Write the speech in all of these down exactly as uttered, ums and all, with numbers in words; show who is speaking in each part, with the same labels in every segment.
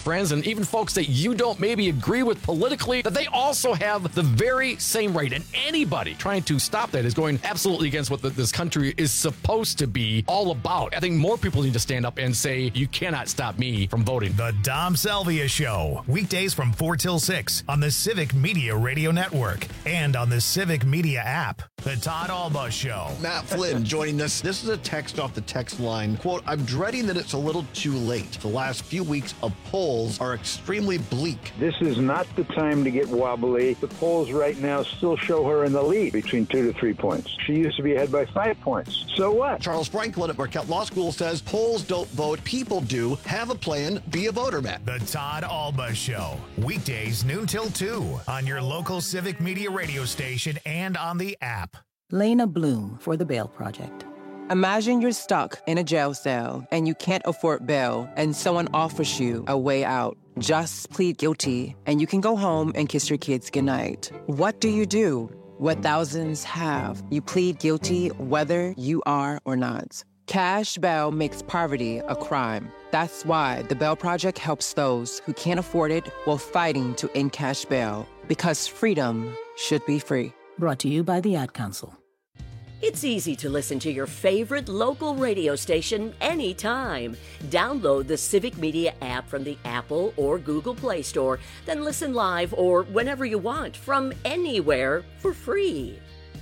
Speaker 1: friends, and even folks that you don't maybe agree with politically, that they also have the very same right. And anybody trying to stop that is going absolutely against what the, this country is supposed to be all about. I think more people need to stand up and say, you cannot stop me from voting.
Speaker 2: The Dom Salvia Show, weekdays from four till six on the Civic Media Radio Network and on the Civic Media app. The Todd Alba Show.
Speaker 3: Matt Flynn joining us. This is a text off the text line. Quote, I'm dreading that it's a little too late. The last few weeks of polls are extremely bleak.
Speaker 4: This is not the time to get wobbly. The polls right now still show her in the lead between two to three points. She used to be ahead by five points. So what?
Speaker 3: Charles Franklin at Marquette Law School says polls don't vote, people do. Have a plan, be a voter, Matt.
Speaker 2: The Todd Alba Show, weekdays noon till two on your local Civic Media radio station and on the app.
Speaker 5: Lena Bloom for the Bail Project.
Speaker 6: Imagine you're stuck in a jail cell and you can't afford bail and someone offers you a way out. Just plead guilty and you can go home and kiss your kids goodnight. What do you do? What thousands have. You plead guilty whether you are or not. Cash bail makes poverty a crime. That's why the Bail Project helps those who can't afford it while fighting to end cash bail. Because freedom should be free.
Speaker 5: Brought to you by the Ad Council.
Speaker 7: It's easy to listen to your favorite local radio station anytime. Download the Civic Media app from the Apple or Google Play Store, then listen live or whenever you want from anywhere for free.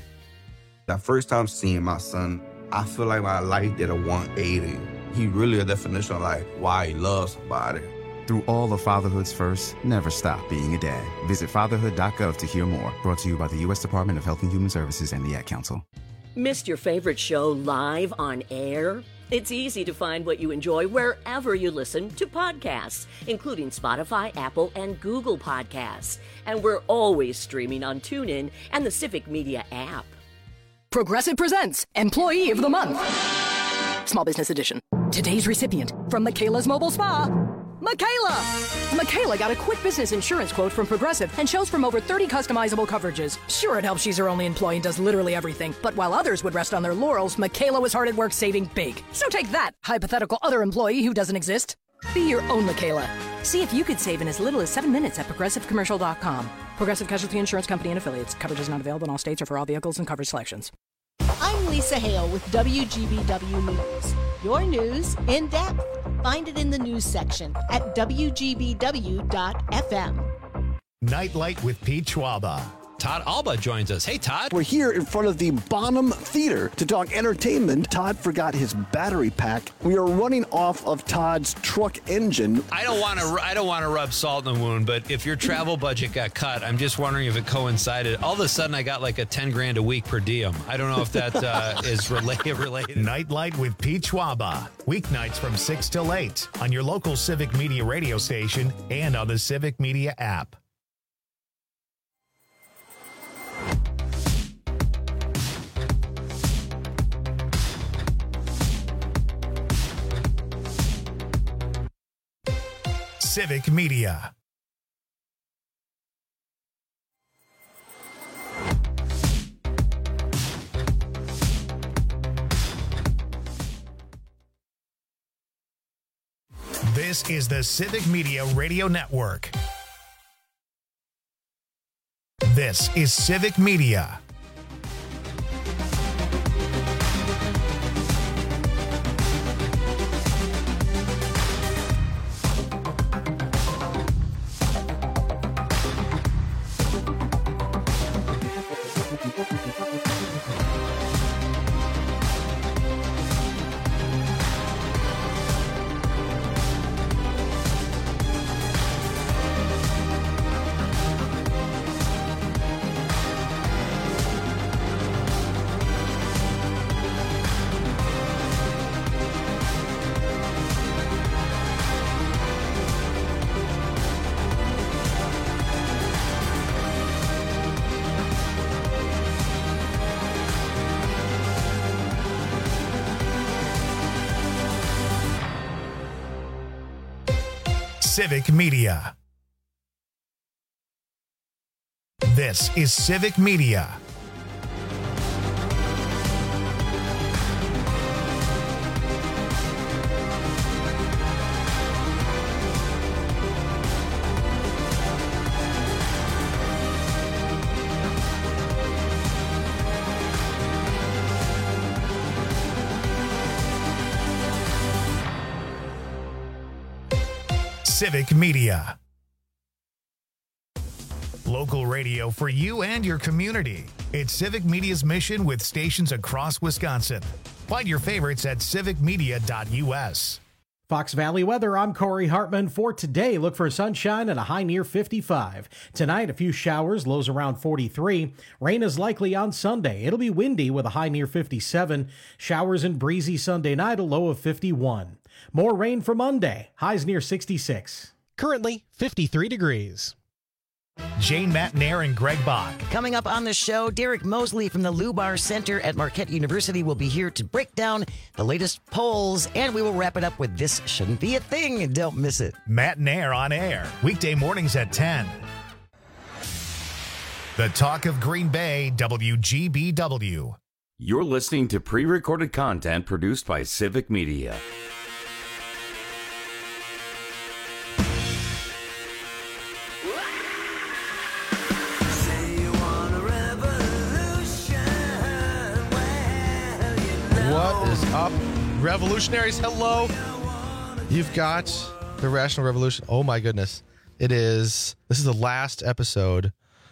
Speaker 8: The first time seeing my son, I feel like my life did a one eighty. He really a definition of like why he loves somebody.
Speaker 9: Through all of fatherhood's first, never stop being a dad. Visit fatherhood dot gov to hear more. Brought to you by the U S Department of Health and Human Services and the Ad Council.
Speaker 7: Missed your favorite show live on air? It's easy to find what you enjoy wherever you listen to podcasts, including Spotify, Apple, and Google Podcasts. And we're always streaming on TuneIn and the Civic Media app.
Speaker 10: Progressive presents Employee of the Month. Small Business Edition. Today's recipient from Michaela's Mobile Spa, Michaela! Michaela got a quick business insurance quote from Progressive and chose from over thirty customizable coverages. Sure, it helps she's her only employee and does literally everything, but while others would rest on their laurels, Michaela was hard at work saving big. So take that, hypothetical other employee who doesn't exist. Be your own Michaela. See if you could save in as little as seven minutes at progressive commercial dot com. Progressive Casualty Insurance Company and Affiliates. Coverage is not available in all states or for all vehicles and coverage selections.
Speaker 11: I'm Lisa Hale with W G B W News. Your news in depth. Find it in the news section at W G B W dot F M.
Speaker 2: Nightlight with Pete Schwaba.
Speaker 12: Todd Alba joins us. Hey, Todd.
Speaker 3: We're here in front of the Bonham Theater to talk entertainment. Todd forgot his battery pack. We are running off of Todd's truck engine.
Speaker 12: I don't want to. I don't want to rub salt in the wound, but if your travel budget got cut, I'm just wondering if it coincided. All of a sudden, I got like a ten grand a week per diem. I don't know if that uh, is related. Related.
Speaker 2: Nightlight with Pete Schwaba. Weeknights from six till eight on your local Civic Media radio station and on the Civic Media app. Civic Media. This is the Civic Media Radio Network. This is Civic Media. Civic Media. This is Civic Media. Civic Media. Local radio for you and your community. It's Civic Media's mission with stations across Wisconsin. Find your favorites at civic media dot u s.
Speaker 13: Fox Valley weather, I'm Corey Hartman. For today, look for sunshine and a high near fifty-five. Tonight, a few showers, lows around forty-three. Rain is likely on Sunday. It'll be windy with a high near fifty-seven. Showers and breezy Sunday night, a low of fifty-one. More rain for Monday, highs near sixty-six.
Speaker 14: Currently, fifty-three degrees.
Speaker 2: Jane Matnair and Greg Bach.
Speaker 15: Coming up on the show, Derek Mosley from the Lubar Center at Marquette University will be here to break down the latest polls, and we will wrap it up with This Shouldn't Be a Thing. Don't miss it.
Speaker 2: Matnair on air, weekday mornings at ten. The Talk of Green Bay, W G B W.
Speaker 16: You're listening to pre-recorded content produced by Civic Media.
Speaker 17: What is up, revolutionaries? Hello. You've got the Rational Revolution. Oh my goodness. It is, this is the last episode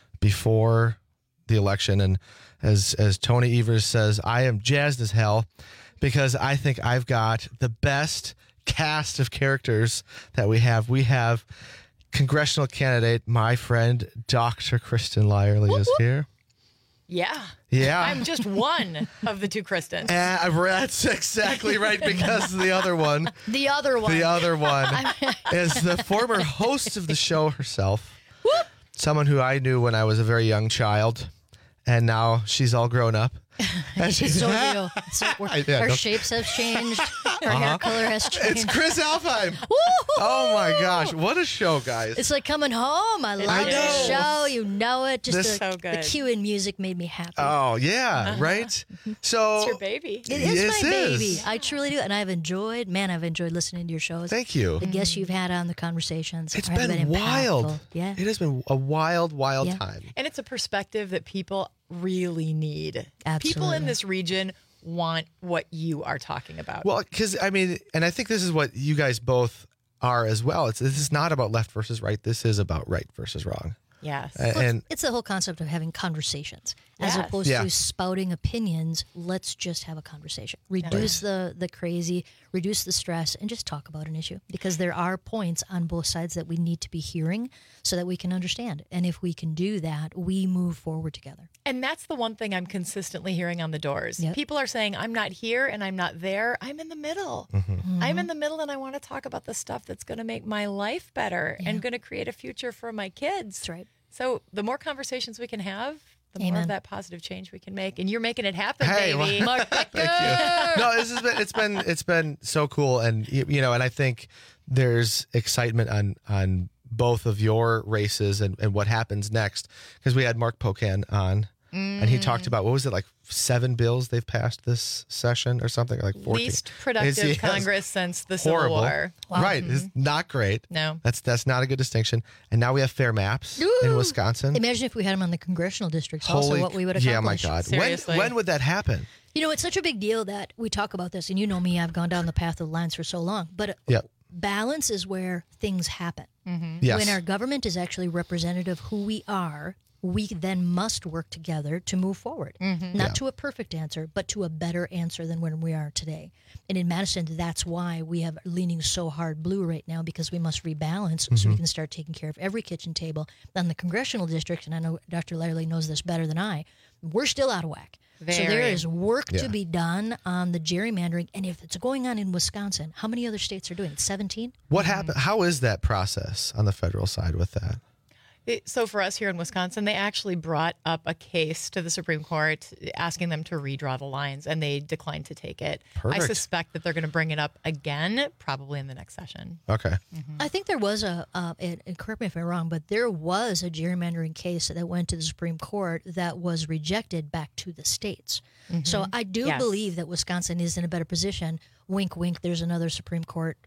Speaker 17: before the election. And as, as Tony Evers says, I am jazzed as hell because I think I've got the best cast of characters that we have. We have congressional candidate, my friend, Doctor Kristen Lyerly is here.
Speaker 18: Yeah.
Speaker 17: Yeah.
Speaker 18: I'm just one of the two Kristens.
Speaker 17: Uh, that's exactly right, because the other one.
Speaker 18: The other one.
Speaker 17: The other one is the former host of the show herself.
Speaker 18: Whoop.
Speaker 17: Someone who I knew when I was a very young child, and now she's all grown up.
Speaker 19: And she's so real. So
Speaker 17: I- yeah,
Speaker 19: her
Speaker 17: no-
Speaker 19: shapes have changed. Her
Speaker 17: Uh-huh.
Speaker 19: hair color has changed.
Speaker 17: It's Chris Alfheim.
Speaker 19: Woo!
Speaker 17: Oh my gosh, what a show, guys.
Speaker 19: It's like coming home. I love
Speaker 17: I
Speaker 19: the
Speaker 17: know.
Speaker 19: show. You know it. Just
Speaker 17: This-
Speaker 19: the,
Speaker 17: So
Speaker 19: the cue and music made me happy.
Speaker 17: Oh, yeah,
Speaker 19: Uh-huh.
Speaker 17: right? So
Speaker 18: It's your baby.
Speaker 19: It is
Speaker 17: Yes,
Speaker 19: my
Speaker 17: it
Speaker 19: baby.
Speaker 17: is.
Speaker 19: I truly do. And I've enjoyed, man, I've enjoyed listening to your shows.
Speaker 17: Thank you.
Speaker 19: The guests you've had on, the conversations.
Speaker 17: It's
Speaker 19: have
Speaker 17: been wild.
Speaker 19: impactful. Yeah.
Speaker 17: It has been a wild, wild
Speaker 19: Yeah.
Speaker 17: time.
Speaker 18: And it's a perspective that people really need. People in
Speaker 19: Absolutely.
Speaker 18: this region want what you are talking about.
Speaker 17: Well, because I mean, and I think this is what you guys both are as well. It's this is not about left versus right. This is about right versus wrong.
Speaker 18: Yes.
Speaker 17: A-
Speaker 19: Well,
Speaker 17: and
Speaker 19: it's, it's the whole concept of having conversations as
Speaker 18: Yes.
Speaker 19: opposed
Speaker 17: Yeah.
Speaker 19: to spouting opinions. Let's just have a conversation. Reduce the the crazy, reduce the stress, and just talk about an issue, because there are points on both sides that we need to be hearing so that we can understand. And if we can do that, we move forward together.
Speaker 18: And that's the one thing I'm consistently hearing on the doors.
Speaker 19: Yep.
Speaker 18: People are saying, I'm not here and I'm not there. I'm in the middle.
Speaker 17: Mm-hmm.
Speaker 18: I'm in the middle and I want to talk about the stuff that's going to make my life better and going to create a future for my kids.
Speaker 19: That's right.
Speaker 18: So the more conversations we can have, the more
Speaker 19: Amen.
Speaker 18: of that positive change we can make. And you're making it happen,
Speaker 17: Hey,
Speaker 18: baby.
Speaker 17: well-
Speaker 18: Mark
Speaker 17: Thank you. No, this has been it's been it's been so cool, and you, you know, and I think there's excitement on on both of your races and, and what happens next, because we had Mark Pocan on, and he talked about, what was it, like seven bills they've passed this session or something, like fourteen.
Speaker 18: Least productive
Speaker 17: It's- yes,
Speaker 18: Congress since the Civil
Speaker 17: horrible.
Speaker 18: War.
Speaker 17: Right, it's not great.
Speaker 18: No.
Speaker 17: that's that's not a good distinction. And now we have fair maps in
Speaker 19: Ooh.
Speaker 17: Wisconsin.
Speaker 19: Imagine if we had them on the congressional districts. Also,
Speaker 17: Holy,
Speaker 19: what we would
Speaker 17: yeah, my
Speaker 19: accomplish.
Speaker 17: God. When,
Speaker 18: Seriously.
Speaker 17: when would that happen?
Speaker 19: You know, it's such a big deal that we talk about this, and you know me, I've gone down the path of lines for so long. But
Speaker 17: Yeah.
Speaker 19: balance is where things happen.
Speaker 17: Yes.
Speaker 19: When our government is actually representative of who we are, we then must work together to move forward. Not
Speaker 17: Yeah.
Speaker 19: to a perfect answer, but to a better answer than when we are today. And in Madison, that's why we have leaning so hard blue right now, because we must rebalance so we
Speaker 17: Mhm.
Speaker 19: can start taking care of every kitchen table. On the congressional district, and I know Doctor Lyerly knows this better than I, we're still out of whack. So there
Speaker 18: Very.
Speaker 19: is work
Speaker 17: Yeah.
Speaker 19: to be done on the gerrymandering. And if it's going on in Wisconsin, how many other states are doing it? seventeen?
Speaker 17: What happened? How is that process on the federal side with that?
Speaker 18: It- so for us here in Wisconsin, they actually brought up a case to the Supreme Court asking them to redraw the lines, and they declined to take it.
Speaker 17: Perfect.
Speaker 18: I suspect that they're going to bring it up again, probably in the next session.
Speaker 17: Okay.
Speaker 19: I think there was a, uh, and and correct me if I'm wrong, but there was a gerrymandering case that went to the Supreme Court that was rejected back to the states. So I do
Speaker 18: Yes.
Speaker 19: believe that Wisconsin is in a better position. Wink, wink, there's another Supreme Court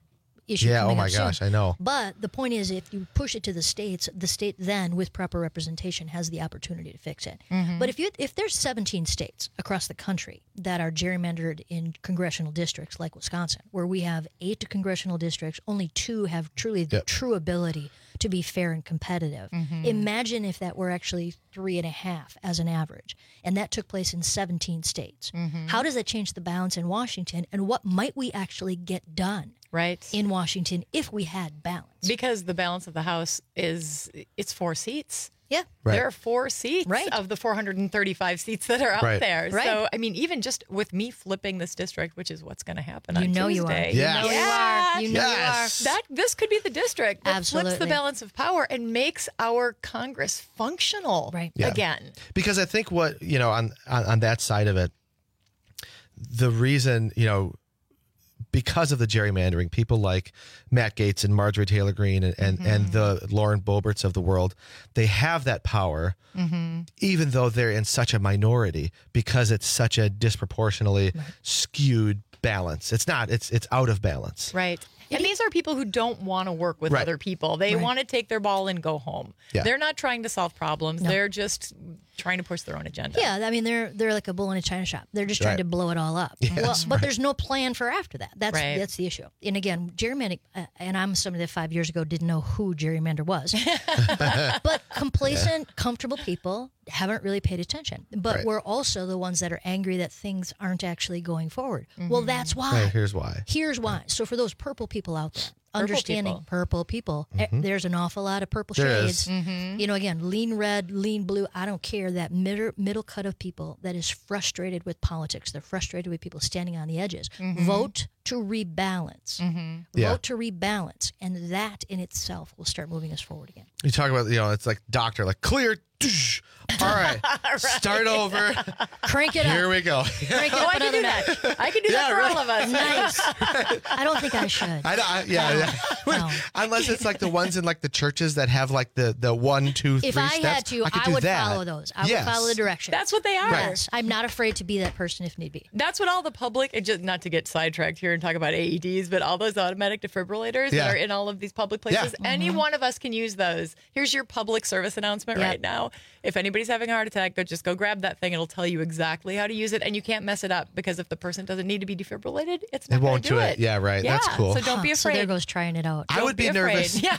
Speaker 19: issue.
Speaker 17: Yeah,
Speaker 19: coming
Speaker 17: oh my
Speaker 19: up soon.
Speaker 17: gosh, I know.
Speaker 19: But the point is, if you push it to the states, the state then, with proper representation, has the opportunity to fix it.
Speaker 18: Mhm.
Speaker 19: But if you if there's seventeen states across the country that are gerrymandered in congressional districts like Wisconsin, where we have eight congressional districts, only two have truly the
Speaker 17: Yep.
Speaker 19: true ability to be fair and competitive.
Speaker 18: Mhm.
Speaker 19: Imagine if that were actually three and a half as an average, and that took place in seventeen states.
Speaker 18: Mhm.
Speaker 19: How does that change the balance in Washington, and what might we actually get done
Speaker 18: right
Speaker 19: in Washington if we had balance?
Speaker 18: Because the balance of the House is it's four seats.
Speaker 19: Yeah.
Speaker 17: Right.
Speaker 18: There are four seats
Speaker 19: Right.
Speaker 18: of the four hundred thirty-five seats that are out
Speaker 17: Right.
Speaker 18: there.
Speaker 19: Right.
Speaker 18: So, I mean, even just with me flipping this district, which is what's going to happen
Speaker 19: You
Speaker 18: on
Speaker 19: know you are.
Speaker 18: Tuesday.
Speaker 19: You
Speaker 17: Yes.
Speaker 19: know you are. You know
Speaker 17: Yes.
Speaker 19: you are.
Speaker 18: That this could be the district that flips the
Speaker 19: Absolutely.
Speaker 18: balance of power and makes our Congress functional
Speaker 19: Right.
Speaker 17: Yeah.
Speaker 18: again.
Speaker 17: Because I think what, you know, on, on, on that side of it, the reason, you know, because of the gerrymandering, people like Matt Gaetz and Marjorie Taylor Greene and, and,
Speaker 18: Mm-hmm.
Speaker 17: and the Lauren Boeberts of the world, they have that power,
Speaker 18: Mm-hmm.
Speaker 17: even though they're in such a minority, because it's such a disproportionately skewed balance. It's not, it's it's out of balance.
Speaker 18: Right. And these are people who don't want to work with
Speaker 17: Right.
Speaker 18: other people. They
Speaker 19: Right.
Speaker 18: want to take their ball and go home.
Speaker 17: Yeah.
Speaker 18: They're not trying to solve problems.
Speaker 19: No.
Speaker 18: They're just trying to push their own agenda.
Speaker 19: Yeah, I mean they're they're like a bull in a china shop. They're just trying
Speaker 17: Right.
Speaker 19: to blow it all up.
Speaker 17: Yes,
Speaker 19: well, but
Speaker 17: right.
Speaker 19: there's no plan for after that. That's
Speaker 18: Right.
Speaker 19: that's the issue. And again, gerrymandering, uh, and I'm somebody that five years ago didn't know who gerrymander was, but complacent, comfortable people haven't really paid attention. But
Speaker 17: Right.
Speaker 19: we're also the ones that are angry that things aren't actually going forward. Well, that's why.
Speaker 17: Right, here's why.
Speaker 19: Here's why. So for those purple people out there, understanding
Speaker 18: people.
Speaker 19: purple people, eh, there's an awful lot of purple
Speaker 17: There is.
Speaker 19: shades. You know, again, lean red, lean blue, I don't care. That middle, middle cut of people that is frustrated with politics. They're frustrated with people standing on the edges. Vote to rebalance.
Speaker 17: Yeah.
Speaker 19: Vote to rebalance. And that in itself will start moving us forward again.
Speaker 17: You talk about, you know, it's like doctor, like clear. Tsh. All right, start over.
Speaker 19: Crank it
Speaker 17: Here
Speaker 19: up.
Speaker 17: we go.
Speaker 19: Crank it
Speaker 18: Oh,
Speaker 19: up
Speaker 18: I can
Speaker 19: another
Speaker 18: do
Speaker 19: notch.
Speaker 18: that. I can do
Speaker 17: Yeah,
Speaker 18: that for
Speaker 17: right.
Speaker 18: all of us.
Speaker 19: Nice. I don't think I should.
Speaker 17: I, I, yeah, yeah.
Speaker 19: No.
Speaker 17: Unless it's like the ones in like the churches that have like the the one, two, three
Speaker 19: If I
Speaker 17: steps.
Speaker 19: had to,
Speaker 17: I, could
Speaker 19: I
Speaker 17: do
Speaker 19: would
Speaker 17: that.
Speaker 19: follow those. I
Speaker 17: Yes.
Speaker 19: would follow the direction.
Speaker 18: That's what they are.
Speaker 19: Yes, I'm not afraid to be that person if need be.
Speaker 18: That's what all the public, and just not to get sidetracked here and talk about A E Ds, but all those automatic defibrillators
Speaker 17: Yeah.
Speaker 18: that are in all of these public places,
Speaker 17: Yeah.
Speaker 18: any one of us can use those. Here's your public service announcement
Speaker 19: Yep.
Speaker 18: right now. If anybody's having a heart attack, just go grab that thing. It'll tell you exactly how to use it, and you can't mess it up because if the person doesn't need to be defibrillated, it's not
Speaker 17: It won't
Speaker 18: gonna
Speaker 17: do
Speaker 18: do
Speaker 17: it. Yeah, right. That's
Speaker 18: Yeah,
Speaker 17: cool.
Speaker 18: So don't be
Speaker 19: Huh, So
Speaker 18: afraid.
Speaker 19: there goes trying it out.
Speaker 17: I would be,
Speaker 18: Don't afraid.
Speaker 17: nervous.
Speaker 18: Yeah.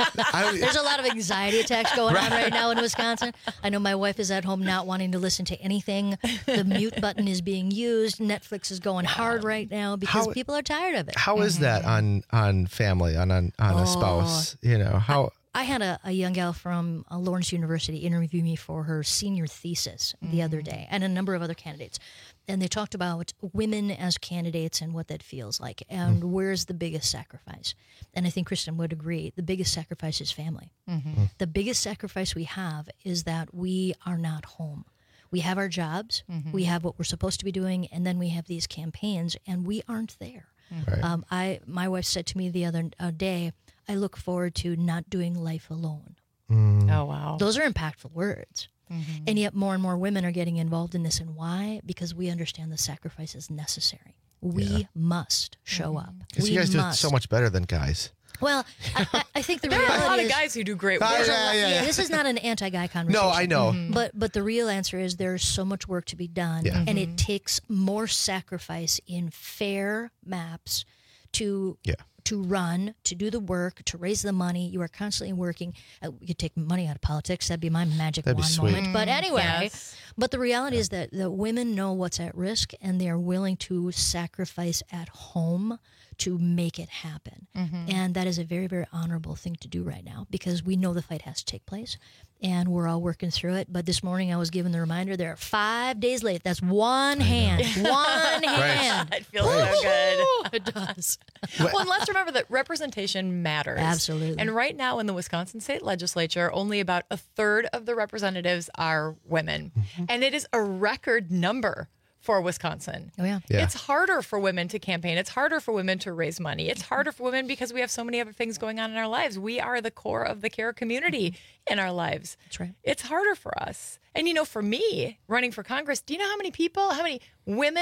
Speaker 17: I would-
Speaker 19: There's a lot of anxiety attacks going on right now in Wisconsin. I know my wife is at home not wanting to listen to anything. The mute button is being used. Netflix is going hard right now because
Speaker 17: How-
Speaker 19: people are tired of it.
Speaker 17: How is that on on family on on, on
Speaker 19: Oh.
Speaker 17: a spouse? You know how.
Speaker 19: I had a, a young gal from uh, Lawrence University interview me for her senior thesis the other day, and a number of other candidates. And they talked about women as candidates and what that feels like, and where's the biggest sacrifice. And I think Kristen would agree, the biggest sacrifice is family. The biggest sacrifice we have is that we are not home. We have our jobs, we have what we're supposed to be doing, and then we have these campaigns, and we aren't there.
Speaker 17: Right.
Speaker 19: Um, I my wife said to me the other uh, day, I look forward to not doing life alone.
Speaker 18: Oh, wow.
Speaker 19: Those are impactful words. And yet more and more women are getting involved in this. And why? Because we understand the sacrifice is necessary. We
Speaker 17: Yeah.
Speaker 19: must show up.
Speaker 17: Because
Speaker 19: We
Speaker 17: you guys do it
Speaker 19: must.
Speaker 17: so much better than guys.
Speaker 19: Well, I, I, I think the
Speaker 18: There are a
Speaker 19: reality
Speaker 18: lot of
Speaker 19: is
Speaker 18: guys who do great
Speaker 17: Ah,
Speaker 18: work.
Speaker 19: there's a
Speaker 17: yeah,
Speaker 19: lot-
Speaker 17: yeah, yeah.
Speaker 19: this is not an anti-guy conversation.
Speaker 17: No, I know.
Speaker 19: But but the real answer is there's so much work to be done,
Speaker 17: Yeah.
Speaker 19: and it takes more sacrifice in fair maps to
Speaker 17: Yeah.
Speaker 19: to run, to do the work, to raise the money. You are constantly working. Uh, you could take money out of politics. That'd be my magic
Speaker 17: That'd be
Speaker 19: wand
Speaker 17: sweet.
Speaker 19: moment. But anyway,
Speaker 18: Yes.
Speaker 19: but the reality is that the women know what's at risk, and they are willing to sacrifice at home to make it happen. And that is a very, very honorable thing to do right now because we know the fight has to take place and we're all working through it. But this morning I was given the reminder there are five days late. That's one hand. One hand.
Speaker 18: It feels so good.
Speaker 19: It does.
Speaker 18: Well, and let's remember that representation matters.
Speaker 19: Absolutely.
Speaker 18: And right now in the Wisconsin State Legislature, only about a third of the representatives are women. And it is a record number for Wisconsin.
Speaker 19: Oh, yeah.
Speaker 17: Yeah.
Speaker 18: It's harder for women to campaign. It's harder for women to raise money. It's harder for women because we have so many other things going on in our lives. We are the core of the care community in our lives.
Speaker 19: That's right.
Speaker 18: It's harder for us. And, you know, for me, running for Congress, do you know how many people, how many women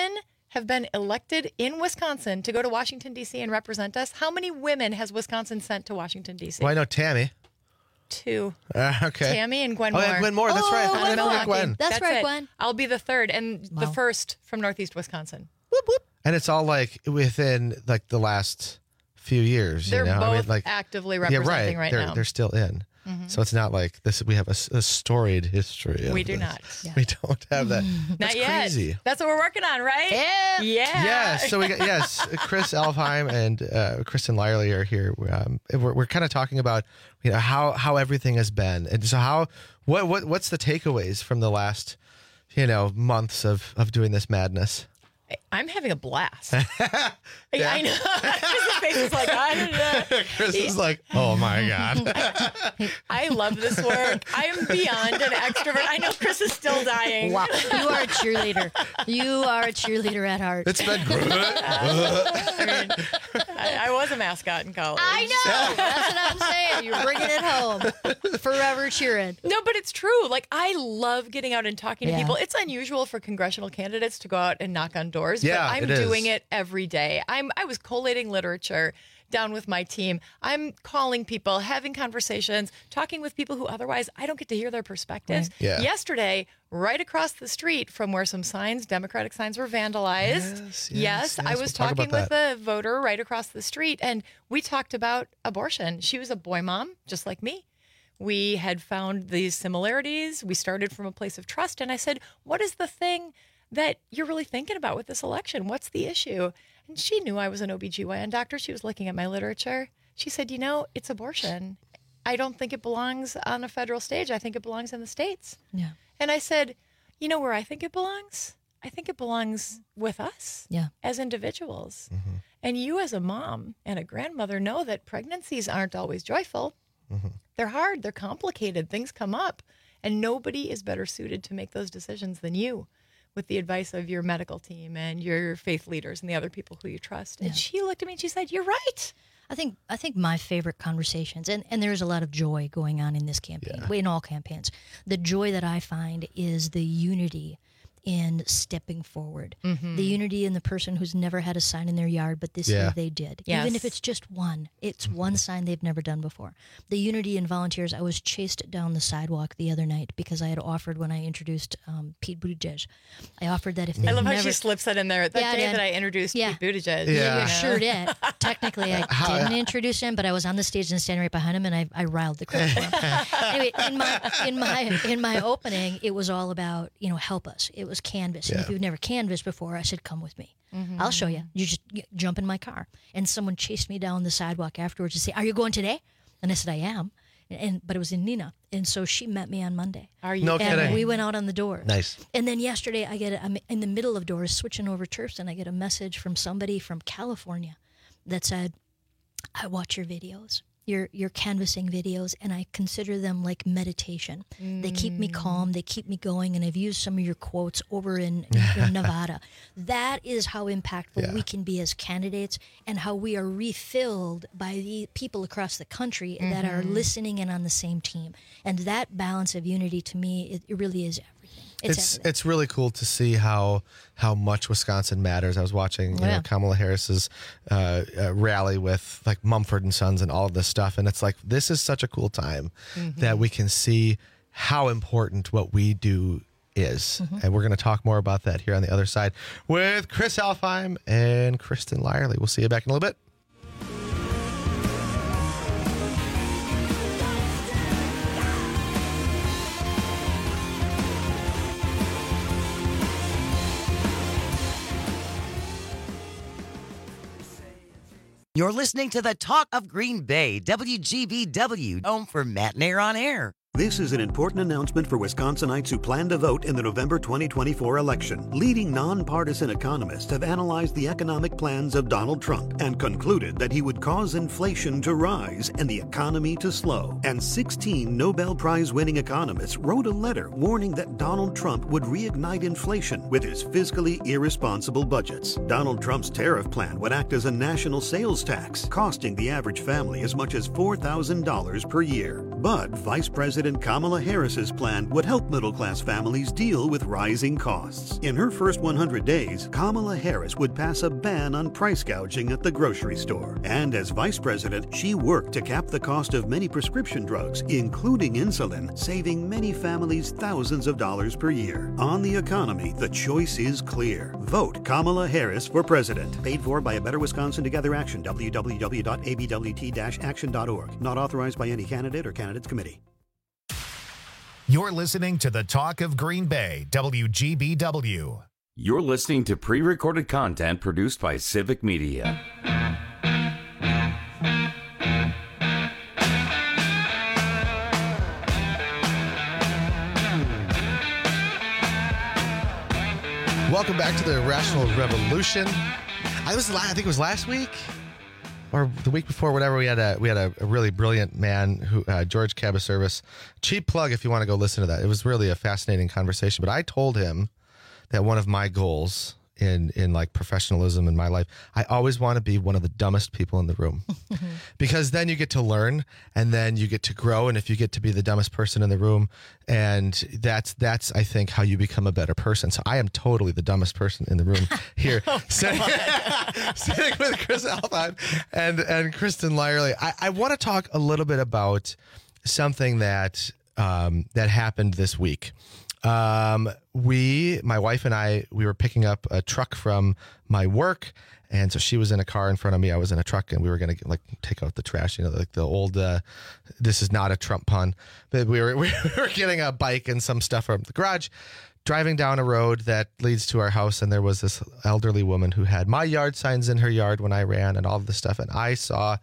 Speaker 18: have been elected in Wisconsin to go to Washington, D C and represent us. How many women has Wisconsin sent to Washington, D C?
Speaker 17: Well, I know Tammy.
Speaker 18: Two.
Speaker 17: Uh, okay.
Speaker 18: Tammy and Gwen
Speaker 17: oh,
Speaker 18: Moore.
Speaker 17: Yeah, Gwen Moore. That's
Speaker 19: Oh,
Speaker 17: right.
Speaker 19: Gwen
Speaker 17: I remember
Speaker 19: Moore.
Speaker 17: Gwen.
Speaker 19: That's right,
Speaker 18: it.
Speaker 19: Gwen.
Speaker 18: I'll be the third and the
Speaker 19: Wow.
Speaker 18: first from Northeast Wisconsin.
Speaker 17: And it's all like within like the last few years.
Speaker 18: They're
Speaker 17: you know?
Speaker 18: both
Speaker 17: I mean, like,
Speaker 18: actively
Speaker 17: yeah,
Speaker 18: representing
Speaker 17: right.
Speaker 18: right
Speaker 17: they're,
Speaker 18: now.
Speaker 17: They're still in.
Speaker 18: Mhm.
Speaker 17: So it's not like this. We have a, s- a storied history. Of
Speaker 18: We do
Speaker 17: this.
Speaker 18: not.
Speaker 17: We don't have that.
Speaker 18: Not
Speaker 17: That's
Speaker 18: yet.
Speaker 17: crazy.
Speaker 18: That's what we're working on, right?
Speaker 19: Yeah.
Speaker 18: Yeah.
Speaker 17: Yeah, so we got yes, Chris Elfheim and uh, Kristen Lyerly are here. Um, we're we're kind of talking about you know how how everything has been, and so how what what what's the takeaways from the last you know months of of doing this madness.
Speaker 18: I'm having a blast. I, I know. Chris's face is like, I don't know.
Speaker 17: Chris is like, oh my god.
Speaker 18: I love this work. I am beyond an extrovert. I know Chris is still dying.
Speaker 19: Wow. You are a cheerleader. You are a cheerleader at heart.
Speaker 17: It's been good.
Speaker 18: I mean, I, I was a mascot in college.
Speaker 19: I know. That's what I'm saying. You're bringing it home. Forever cheering.
Speaker 18: No, but it's true. Like, I love getting out and talking
Speaker 19: Yeah.
Speaker 18: to people. It's unusual for congressional candidates to go out and knock on doors,
Speaker 17: Yeah,
Speaker 18: but I'm
Speaker 17: it is.
Speaker 18: doing it every day. I'm I was collating literature down with my team. I'm calling people, having conversations, talking with people who otherwise I don't get to hear their perspectives.
Speaker 17: Right. Yeah.
Speaker 18: Yesterday, right across the street from where some signs, Democratic signs, were vandalized.
Speaker 17: Yes, yes,
Speaker 18: yes, I
Speaker 17: yes.
Speaker 18: was
Speaker 17: We'll talk
Speaker 18: talking
Speaker 17: about
Speaker 18: with a voter right across the street, and we talked about abortion. She was a boy mom, just like me. We had found these similarities. We started from a place of trust. And I said, what is the thing that you're really thinking about with this election? What's the issue? And she knew I was an O B G Y N doctor. She was looking at my literature. She said, you know, it's abortion. I don't think it belongs on a federal stage. I think it belongs in the states.
Speaker 19: Yeah.
Speaker 18: And I said, you know where I think it belongs? I think it belongs with us
Speaker 19: Yeah.
Speaker 18: as individuals. And you as a mom and a grandmother know that pregnancies aren't always joyful. They're hard. They're complicated. Things come up. And nobody is better suited to make those decisions than you, with the advice of your medical team and your faith leaders and the other people who you trust. And she looked at me and she said, you're right.
Speaker 19: I think I think my favorite conversations, and, and there's a lot of joy going on in this campaign, in all campaigns. The joy that I find is the unity in stepping forward.
Speaker 18: Mhm.
Speaker 19: The unity in the person who's never had a sign in their yard, but this
Speaker 18: Yeah.
Speaker 19: year they did.
Speaker 18: Yes.
Speaker 19: Even if it's just one, it's one sign they've never done before. The unity in volunteers. I was chased down the sidewalk the other night because I had offered when I introduced um, Pete Buttigieg. I offered that if they
Speaker 18: I love
Speaker 19: never,
Speaker 18: how she slips that in there. That
Speaker 19: Yeah, I
Speaker 18: day
Speaker 19: did.
Speaker 18: that I introduced
Speaker 19: Yeah.
Speaker 18: Pete Buttigieg.
Speaker 19: Yeah,
Speaker 17: Yeah.
Speaker 19: you sure did. Technically, I
Speaker 17: How-
Speaker 19: didn't introduce him, but I was on the stage and standing right behind him, and I, I riled the crowd for him. Anyway, in my in my in my opening, it was all about you know help us. It was canvas, and if
Speaker 17: Yeah.
Speaker 19: you've never canvassed before, I said come with me.
Speaker 18: Mhm.
Speaker 19: I'll show you. You just y- jump in my car. And someone chased me down the sidewalk afterwards to say, "Are you going today?" And I said, "I am." And but it was in Nina, and so she met me on Monday.
Speaker 18: Are you?
Speaker 17: No
Speaker 19: and
Speaker 17: kidding.
Speaker 19: we went out on the door.
Speaker 17: Nice.
Speaker 19: And then yesterday, I get a, I'm in the middle of doors switching over chirps, and I get a message from somebody from California that said, "I watch your videos, your your canvassing videos, and I consider them like meditation. They keep me calm, they keep me going, and I've used some of your quotes over in, in Nevada." That is how impactful
Speaker 17: Yeah.
Speaker 19: we can be as candidates, and how we are refilled by the people across the country that are
Speaker 18: Mhm.
Speaker 19: listening and on the same team. And that balance of unity, to me, it, it really is everything. It's,
Speaker 17: It's
Speaker 19: everything.
Speaker 17: it's really cool to see how how much Wisconsin matters. I was watching you
Speaker 19: Oh, yeah.
Speaker 17: know Kamala Harris's uh, uh, rally with like Mumford and Sons and all of this stuff, and it's like this is such a cool time that we can see how important what we do is, and we're going to talk more about that here on the other side with Chris Elfheim and Kristen Lyerly. We'll see you back in a little bit.
Speaker 15: You're listening to the Talk of Green Bay, W G B W, home for Matt and Air on Air.
Speaker 20: This is an important announcement for Wisconsinites who plan to vote in the November twenty twenty-four election. Leading nonpartisan economists have analyzed the economic plans of Donald Trump and concluded that he would cause inflation to rise and the economy to slow. And sixteen Nobel Prize-winning economists wrote a letter warning that Donald Trump would reignite inflation with his fiscally irresponsible budgets. Donald Trump's tariff plan would act as a national sales tax, costing the average family as much as four thousand dollars per year. But Vice President President Kamala Harris's plan would help middle-class families deal with rising costs. In her first one hundred days, Kamala Harris would pass a ban on price gouging at the grocery store. And as vice president, she worked to cap the cost of many prescription drugs, including insulin, saving many families thousands of dollars per year. On the economy, the choice is clear. Vote Kamala Harris for president. Paid for by a Better Wisconsin Together Action. w w w dot a b w t dash action dot org. Not authorized by any candidate or candidates committee.
Speaker 2: You're listening to the Talk of Green Bay, W G B W.
Speaker 16: You're listening to pre-recorded content produced by Civic Media.
Speaker 17: Welcome back to the Rational Revolution. I was, I think it was last week or the week before, whatever. We had a we had a, a really brilliant man who uh, George Cabaservice. Cheap plug if you want to go listen to that. It was really a fascinating conversation. But I told him that one of my goals in in like professionalism in my life, I always want to be one of the dumbest people in the room, because then you get to learn and then you get to grow. And if you get to be the dumbest person in the room, and that's that's I think how you become a better person. So I am totally the dumbest person in the room here, oh, sitting, sitting with Chris Alpine and and Kristen Lyerly. I, I want to talk a little bit about something that um, that happened this week. Um, we, my wife and I, we were picking up a truck from my work. And so she was in a car in front of me. I was in a truck, and we were going to like take out the trash, you know, like the old, uh, this is not a Trump pun, but we were, we were getting a bike and some stuff from the garage, driving down a road that leads to our house. And there was this elderly woman who had my yard signs in her yard when I ran and all of this stuff. And I saw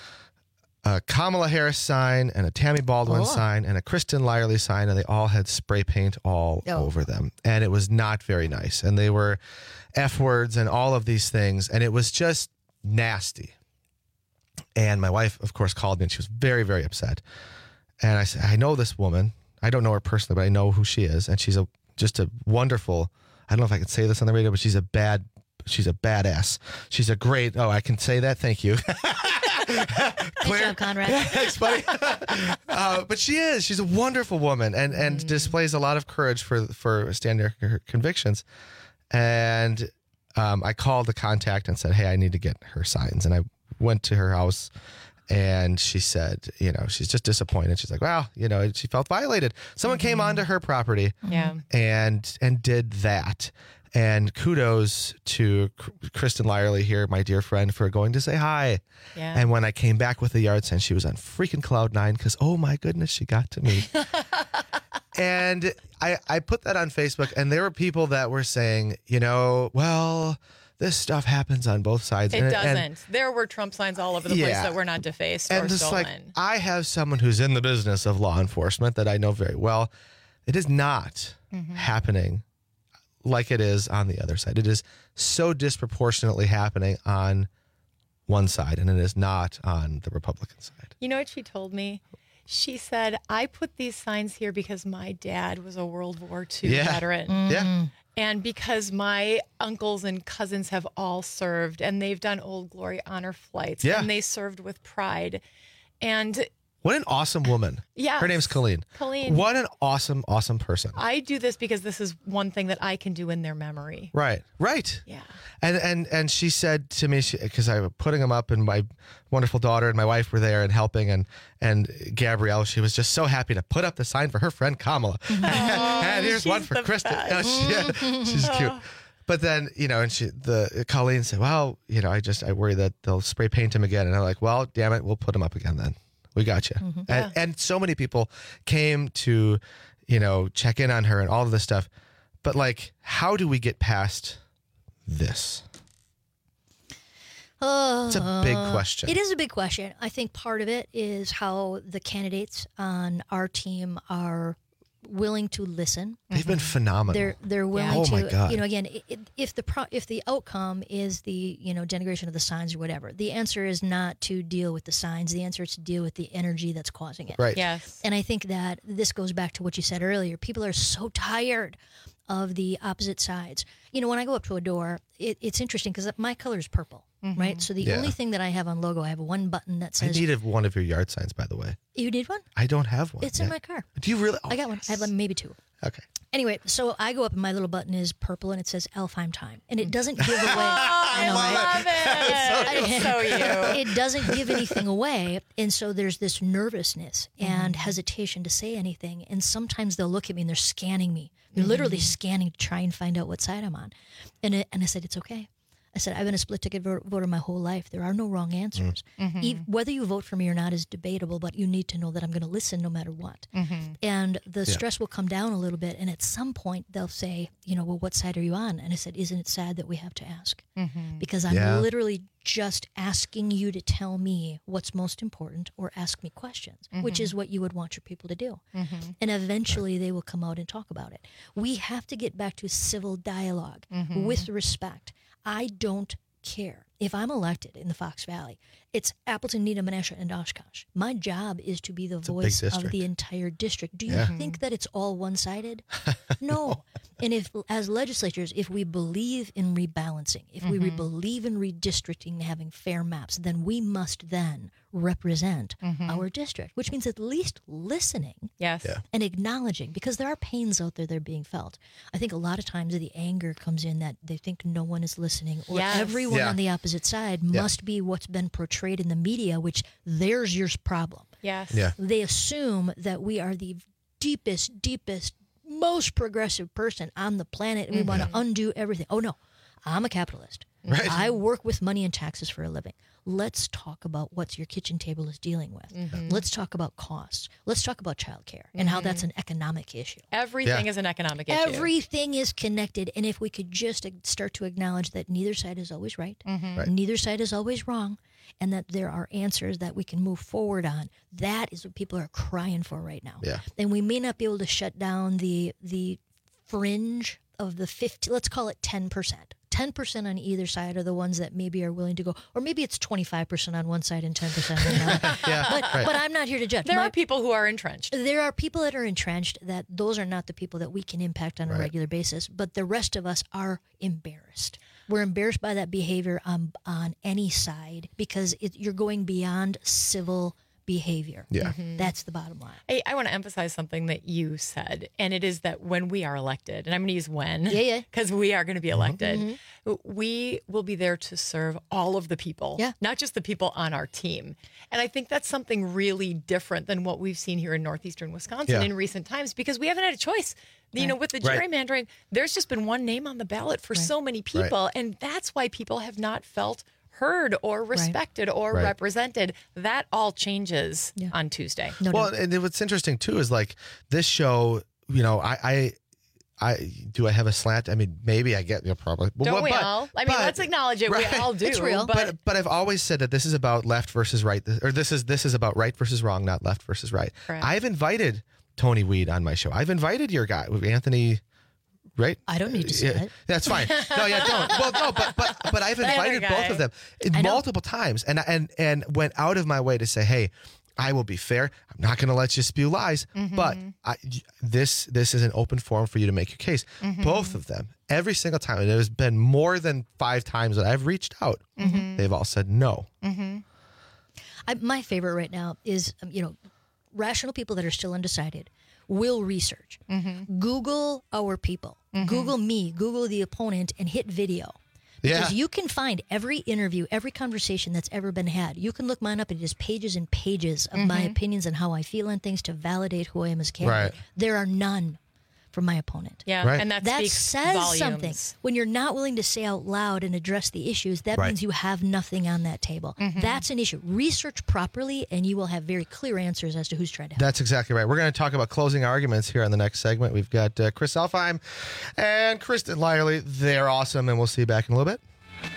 Speaker 17: a Kamala Harris sign and a Tammy Baldwin oh. sign and a Kristen Lyerly sign, and they all had spray paint all oh. over them. And it was not very nice. And they were F words and all of these things. And it was just nasty. And my wife, of course, called me, and she was very, very upset. And I said, I know this woman. I don't know her personally, but I know who she is. And she's a just a wonderful, I don't know if I can say this on the radio, but she's a bad, she's a badass. She's a great, oh, I can say that. Thank you.
Speaker 19: Good job, Conrad.
Speaker 17: Thanks, buddy. uh, but she is. She's a wonderful woman, and and mm. displays a lot of courage for for standing her convictions. And um, I called the contact and said, hey, I need to get her signs. And I went to her house, and she said, you know, she's just disappointed. She's like, well, you know, she felt violated. Someone mm-hmm. came onto her property
Speaker 18: yeah.
Speaker 17: and and did that. And kudos to Kristen Lyerly here, my dear friend, for going to say hi.
Speaker 18: Yeah.
Speaker 17: And when I came back with the yard sign, she was on freaking cloud nine because, oh my goodness, she got to me. And I, I put that on Facebook, and there were people that were saying, you know, well, this stuff happens on both sides.
Speaker 18: It
Speaker 17: and,
Speaker 18: doesn't.
Speaker 17: And,
Speaker 18: there were Trump signs all over the
Speaker 17: yeah.
Speaker 18: place that were not defaced
Speaker 17: and
Speaker 18: or
Speaker 17: just
Speaker 18: stolen.
Speaker 17: like, I have someone who's in the business of law enforcement that I know very well. It is not mm-hmm. happening like it is on the other side. It is so disproportionately happening on one side, and it is not on the Republican side.
Speaker 18: You know what she told me? She said, I put these signs here because my dad was a World War Two
Speaker 17: yeah.
Speaker 18: veteran.
Speaker 17: Mm. Yeah.
Speaker 18: And because my uncles and cousins have all served, and they've done Old Glory honor flights,
Speaker 17: yeah.
Speaker 18: and they served with pride. And
Speaker 17: what an awesome woman.
Speaker 18: Yes.
Speaker 17: Her name's Colleen.
Speaker 18: Colleen.
Speaker 17: What an awesome, awesome person.
Speaker 18: I do this because this is one thing that I can do in their memory.
Speaker 17: Right. Right.
Speaker 18: Yeah.
Speaker 17: And and and she said to me, because I was putting them up, and my wonderful daughter and my wife were there and helping, and and Gabrielle, she was just so happy to put up the sign for her friend Kamala.
Speaker 18: Oh,
Speaker 17: and here's one for Kristen. Oh, she, yeah, she's cute. But then, you know, and she, the Colleen said, well, you know, I just, I worry that they'll spray paint him again. And I'm like, well, damn it, we'll put him up again then. We got you. Mm-hmm.
Speaker 18: Yeah.
Speaker 17: And, and so many people came to, you know, check in on her and all of this stuff. But like, how do we get past this?
Speaker 19: Uh,
Speaker 17: it's a big question.
Speaker 19: It is a big question. I think part of it is how the candidates on our team are willing to listen.
Speaker 17: They've been phenomenal.
Speaker 19: They're they're willing
Speaker 17: yeah. oh
Speaker 19: to,
Speaker 17: my God.
Speaker 19: you know, again, if the pro, if the outcome is the, you know, denigration of the signs or whatever, the answer is not to deal with the signs. The answer is to deal with the energy that's causing it.
Speaker 17: Right.
Speaker 18: Yes.
Speaker 19: And I think that this goes back to what you said earlier. People are so tired of the opposite sides. You know, when I go up to a door, it, it's interesting because my color is purple. mm-hmm. right? So the
Speaker 17: Yeah.
Speaker 19: only thing that I have on logo, I have one button that
Speaker 17: I
Speaker 19: says.
Speaker 17: needed one of your yard signs, by the way.
Speaker 19: You need one?
Speaker 17: I don't have one.
Speaker 19: It's
Speaker 17: yet.
Speaker 19: in my car.
Speaker 17: Do you really?
Speaker 19: I got one. I have like, maybe two.
Speaker 17: Okay.
Speaker 19: Anyway, so I go up and my little button is purple and it says Alfheim time. And it doesn't give away. I know,
Speaker 18: love
Speaker 19: right?
Speaker 18: it. It's so you.
Speaker 19: It doesn't give anything away. And so there's this nervousness and
Speaker 18: Mm-hmm.
Speaker 19: hesitation to say anything. And sometimes they'll look at me and they're scanning me. They're
Speaker 18: Mm-hmm.
Speaker 19: literally scanning to try and find out what side I'm on. And, it, and I said, it's okay. I said, I've been a split ticket voter my whole life. There are no wrong answers.
Speaker 18: Mm-hmm.
Speaker 19: E- whether you vote for me or not is debatable, but you need to know that I'm going to listen no matter what.
Speaker 18: Mm-hmm.
Speaker 19: And the
Speaker 18: Yeah.
Speaker 19: stress will come down a little bit. And at some point, they'll say, you know, well, what side are you on? And I said, isn't it sad that we have to ask?
Speaker 18: Mm-hmm.
Speaker 19: Because I'm
Speaker 18: Yeah.
Speaker 19: literally just asking you to tell me what's most important or ask me questions, which
Speaker 18: Mhm.
Speaker 19: is what you would want your people to do.
Speaker 18: Mhm.
Speaker 19: And eventually they will come out and talk about it. We have to get back to civil dialogue
Speaker 18: Mhm.
Speaker 19: with respect. I don't care. If I'm elected in the Fox Valley, it's Appleton, Needham, Menasha, and Oshkosh. My job is to be the
Speaker 17: a big
Speaker 19: voice of
Speaker 17: district.
Speaker 19: the entire district. Do you
Speaker 17: Yeah.
Speaker 19: think that it's all one-sided? No. And if, as legislatures, if we believe in rebalancing, if we re-
Speaker 18: Mhm.
Speaker 19: believe in redistricting, having fair maps, then we must then represent
Speaker 18: Mhm.
Speaker 19: our district, which means at least listening
Speaker 18: Yes.
Speaker 17: Yeah.
Speaker 19: and acknowledging, because there are pains out there that are being felt. I think a lot of times the anger comes in that they think no one is listening, or
Speaker 18: Yes.
Speaker 19: everyone
Speaker 18: Yeah.
Speaker 19: on the opposite side
Speaker 17: Yeah.
Speaker 19: must be what's been portrayed in the media, which there's your problem.
Speaker 18: Yes.
Speaker 17: Yeah.
Speaker 19: They assume that we are the deepest, deepest, most progressive person on the planet and we want to undo everything. Oh, no, I'm a capitalist.
Speaker 17: Right.
Speaker 19: I work with money and taxes for a living. Let's talk about what your kitchen table is dealing with.
Speaker 18: Mhm.
Speaker 19: Let's talk about costs. Let's talk about childcare and how that's
Speaker 18: Mhm.
Speaker 19: an economic issue.
Speaker 18: Everything
Speaker 17: Yeah.
Speaker 18: is an economic issue.
Speaker 19: Everything is connected. And if we could just ag- start to acknowledge that neither side is always right,
Speaker 18: Mhm.
Speaker 17: Right.
Speaker 19: neither side is always wrong, and that there are answers that we can move forward on, that is what people are crying for right now.
Speaker 17: Yeah.
Speaker 19: And we may not be able to shut down the the fringe of the fifty, let's call it ten percent. ten percent on either side are the ones that maybe are willing to go, or maybe it's twenty-five percent on one side and ten percent on the other.
Speaker 17: Yeah,
Speaker 19: But,
Speaker 17: right.
Speaker 19: but I'm not here to judge.
Speaker 18: There
Speaker 19: My-
Speaker 18: are people who are entrenched.
Speaker 19: there are people that are entrenched that those are not the people that we can impact on a
Speaker 17: Right.
Speaker 19: regular basis, but the rest of us are embarrassed. We're embarrassed by that behavior on on any side because it, you're going beyond civil behavior.
Speaker 17: Yeah.
Speaker 18: Mhm.
Speaker 19: That's the bottom line.
Speaker 18: I, I want to emphasize something that you said, and it is that when we are elected, and I'm going to use when,
Speaker 19: Yeah, yeah.
Speaker 18: because we are going to be elected,
Speaker 19: Mhm.
Speaker 18: we will be there to serve all of the people,
Speaker 19: Yeah.
Speaker 18: not just the people on our team. And I think that's something really different than what we've seen here in northeastern Wisconsin
Speaker 17: Yeah.
Speaker 18: in recent times, because we haven't had a choice. You know, with the
Speaker 17: Right.
Speaker 18: gerrymandering, there's just been one name on the ballot for so many people, and that's why people have not felt heard or respected or
Speaker 17: Right.
Speaker 18: represented. That all changes
Speaker 19: Yeah.
Speaker 18: on Tuesday.
Speaker 19: No
Speaker 17: Well,
Speaker 19: doubt.
Speaker 17: and what's interesting too is like this show. You know, I, I, I do I have a slant? I mean, maybe I get you know, probably.
Speaker 18: Don't
Speaker 17: But-
Speaker 18: we
Speaker 17: but-
Speaker 18: all? I mean,
Speaker 17: but-
Speaker 18: let's acknowledge it.
Speaker 17: Right.
Speaker 18: We all do.
Speaker 19: It's real.
Speaker 18: But,
Speaker 17: But but I've always said that this is about left versus right, or this is this is about right versus wrong, not left versus right.
Speaker 18: Correct.
Speaker 17: I've invited Tony Weed on my show. I've invited your guy, Anthony. Right?
Speaker 19: I don't need to say
Speaker 17: Yeah,
Speaker 19: it.
Speaker 17: That's fine. No, yeah, don't. Well, no, but but but I've
Speaker 18: The other
Speaker 17: invited both
Speaker 18: guy.
Speaker 17: of them
Speaker 19: I know.
Speaker 17: multiple times, and and and went out of my way to say, hey, I will be fair. I'm not going to let you spew lies, but I, this this is an open forum for you to make your case. Both of them, every single time, and there's been more than five times that I've reached out. They've all said no.
Speaker 19: I, my favorite right now is, um, you know, rational people that are still undecided will research. Google our people. Google me. Google the opponent and hit video. Because
Speaker 17: Yeah.
Speaker 19: you can find every interview, every conversation that's ever been had. You can look mine up. It is pages and pages of my opinions and how I feel on things to validate who I am as a candidate.
Speaker 17: Right.
Speaker 19: There are none from my opponent.
Speaker 18: yeah,
Speaker 17: Right.
Speaker 18: and that,
Speaker 19: That
Speaker 18: speaks
Speaker 19: says
Speaker 18: volumes.
Speaker 19: something. When you're not willing to say out loud and address the issues, that
Speaker 17: Right.
Speaker 19: means you have nothing on that table. That's an issue. Research properly, and you will have very clear answers as to who's trying to help.
Speaker 17: That's exactly right. We're going to talk about closing arguments here on the next segment. We've got uh, Chris Alfheim and Kristen Lyerly. They're awesome, and we'll see you back in a little bit.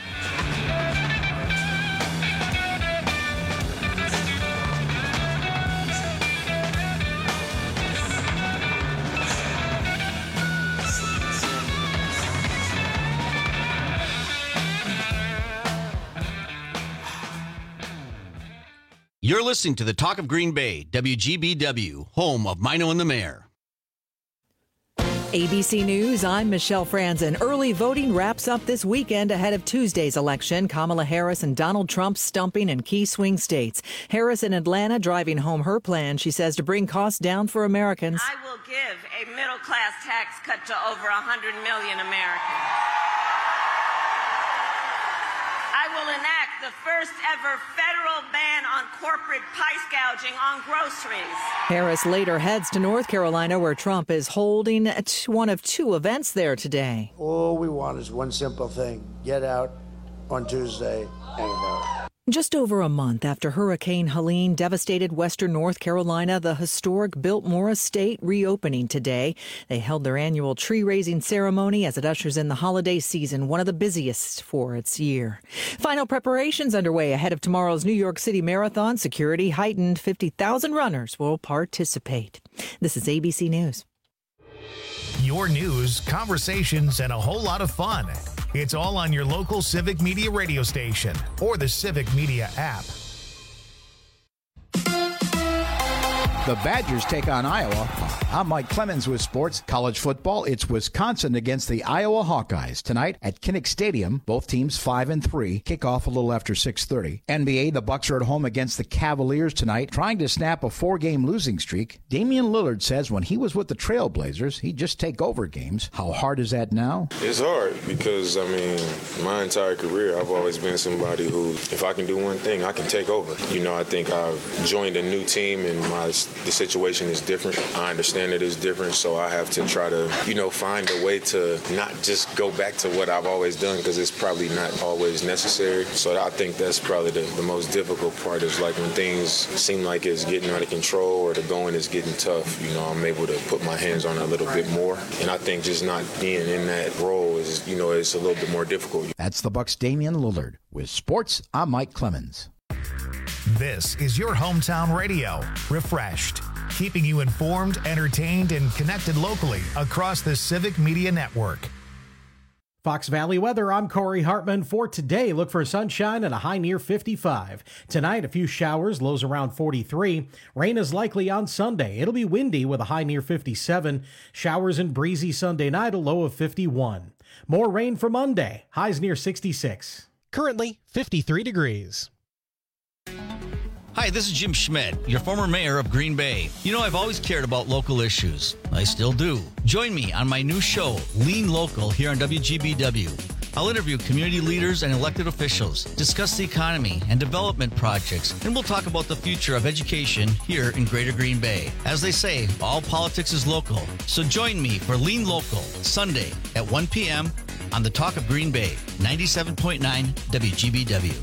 Speaker 21: You're listening to the Talk of Green Bay, W G B W, home of Mino and the Mayor.
Speaker 1: A B C News, I'm Michelle Franzen. Early voting wraps up this weekend ahead of Tuesday's election. Kamala Harris and Donald Trump stumping in key swing states. Harris in Atlanta driving home her plan, she says, to bring costs down for Americans.
Speaker 22: I will give a middle-class tax cut to over one hundred million Americans. I will enact the first ever federal ban on corporate price gouging on groceries.
Speaker 1: Harris later heads to North Carolina, where Trump is holding one of two events there today.
Speaker 23: All we want is one simple thing: get out on Tuesday and vote.
Speaker 1: Just over a month after Hurricane Helene devastated western North Carolina, the historic Biltmore Estate reopening today. They held their annual tree-raising ceremony as it ushers in the holiday season, one of the busiest for its year. Final preparations underway ahead of tomorrow's New York City Marathon. Security heightened. fifty thousand runners will participate. This is A B C News.
Speaker 2: Your news, conversations, and a whole lot of fun. It's all on your local Civic Media radio station or the Civic Media app.
Speaker 24: The Badgers take on Iowa. I'm Mike Clemens with sports. College football, it's Wisconsin against the Iowa Hawkeyes tonight at Kinnick Stadium. Both teams five and three. Kickoff a little after six thirty. N B A, the Bucks are at home against the Cavaliers tonight, trying to snap a four-game losing streak. Damian Lillard says when he was with the Trailblazers, he'd just take over games. How hard is that now?
Speaker 25: It's hard because, I mean, my entire career, I've always been somebody who, if I can do one thing, I can take over. You know, I think I've joined a new team and my the situation is different. I understand it is different, so I have to try to, you know, find a way to not just go back to what I've always done, because it's probably not always necessary. So I think that's probably the, the most difficult part, is like when things seem like it's getting out of control or the going is getting tough, you know, I'm able to put my hands on it a little bit more. And I think just not being in that role is, you know, it's a little bit more difficult.
Speaker 24: That's the Bucks' Damian Lillard. With sports, I'm Mike Clemens.
Speaker 2: This is your hometown radio, refreshed, keeping you informed, entertained, and connected locally across the Civic Media Network.
Speaker 13: Fox Valley weather, I'm Corey Hartman. For today, look for sunshine and a high near fifty-five. Tonight, a few showers, lows around forty-three. Rain is likely on Sunday. It'll be windy with a high near fifty-seven. Showers and breezy Sunday night, a low of fifty-one. More rain for Monday, highs near sixty-six.
Speaker 14: Currently, fifty-three degrees.
Speaker 26: Hi, this is Jim Schmidt, your former mayor of Green Bay. You know, I've always cared about local issues. I still do. Join me on my new show, Lean Local, here on W G B W. I'll interview community leaders and elected officials, discuss the economy and development projects, and we'll talk about the future of education here in Greater Green Bay. As they say, all politics is local. So join me for Lean Local, Sunday at one p.m. on the Talk of Green Bay, ninety-seven point nine W G B W.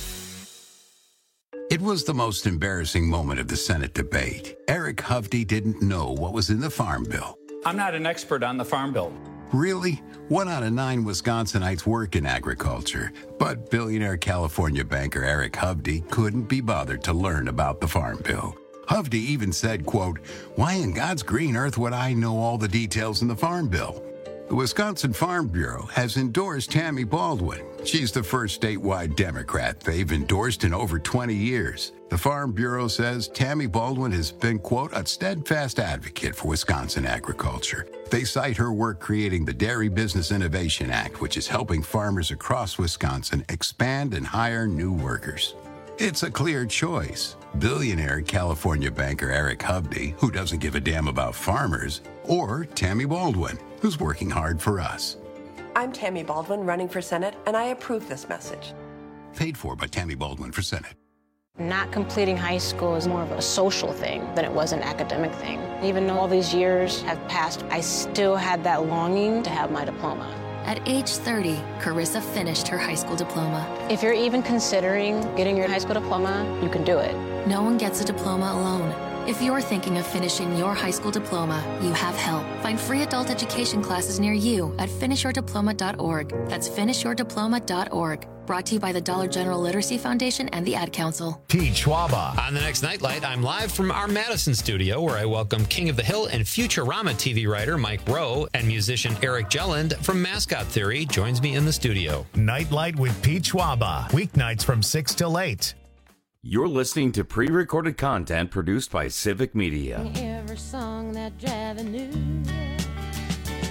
Speaker 27: It was the most embarrassing moment of the Senate debate. Eric Hovde didn't know what was in the Farm Bill.
Speaker 28: I'm not an expert on the Farm Bill.
Speaker 27: Really? One out of nine Wisconsinites work in agriculture, but billionaire California banker Eric Hovde couldn't be bothered to learn about the Farm Bill. Hovde even said, quote, "Why in God's green earth would I know all the details in the Farm Bill?" The Wisconsin Farm Bureau has endorsed Tammy Baldwin. She's the first statewide Democrat they've endorsed in over twenty years. The Farm Bureau says Tammy Baldwin has been, quote, "a steadfast advocate for Wisconsin agriculture." They cite her work creating the Dairy Business Innovation Act, which is helping farmers across Wisconsin expand and hire new workers. It's a clear choice. Billionaire California banker Eric Hovde, who doesn't give a damn about farmers, or Tammy Baldwin, who's working hard for us.
Speaker 29: I'm Tammy Baldwin, running for Senate, and I approve this message.
Speaker 27: Paid for by Tammy Baldwin for Senate.
Speaker 30: Not completing high school is more of a social thing than it was an academic thing. Even though all these years have passed, I still had that longing to have my diploma.
Speaker 31: At age thirty, Carissa finished her high school diploma.
Speaker 30: If you're even considering getting your high school diploma, you can do it.
Speaker 31: No one gets a diploma alone. If you're thinking of finishing your high school diploma, you have help. Find free adult education classes near you at finish your diploma dot org. That's finish your diploma dot org. Brought to you by the Dollar General Literacy Foundation and the Ad Council.
Speaker 2: Pete Schwaba.
Speaker 12: On the next Nightlight, I'm live from our Madison studio, where I welcome King of the Hill and Futurama T V writer Mike Rowe and musician Eric Jelland from Mascot Theory joins me in the studio.
Speaker 2: Nightlight with Pete Schwaba. Weeknights from six till eight.
Speaker 16: You're listening to pre-recorded content produced by Civic Media.
Speaker 32: Every song that Javi knew.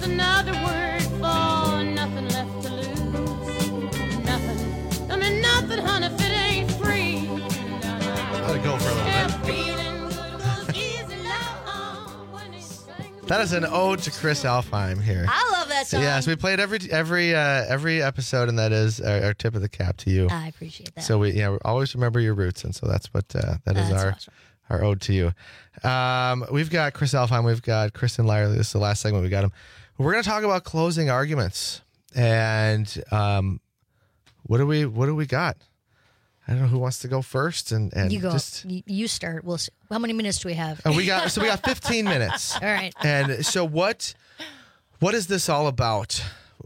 Speaker 3: another word for nothing left to lose. Nothing. I mean, nothing, honey, if it ain't free.
Speaker 17: Let it go for a little bit. That is an ode to Chris Alfheim here.
Speaker 19: I love that song.
Speaker 17: Yes, we play it every every uh, every episode, and that is our, our tip of the cap to you.
Speaker 19: I appreciate that.
Speaker 17: So we yeah we always remember your roots, and so that's what uh, that is
Speaker 19: That's
Speaker 17: our
Speaker 19: awesome.
Speaker 17: our ode to you. Um, we've got Chris Alfheim, we've got Kristen Lyerly. This is the last segment we got him. We're going to talk about closing arguments, and um, what do we what do we got? I don't know who wants to go first, and and
Speaker 19: You go.
Speaker 17: just.
Speaker 19: You, you start. We'll see. How many minutes do we have?
Speaker 17: Uh, we got so we got fifteen minutes.
Speaker 19: All right.
Speaker 17: And so what what is this all about?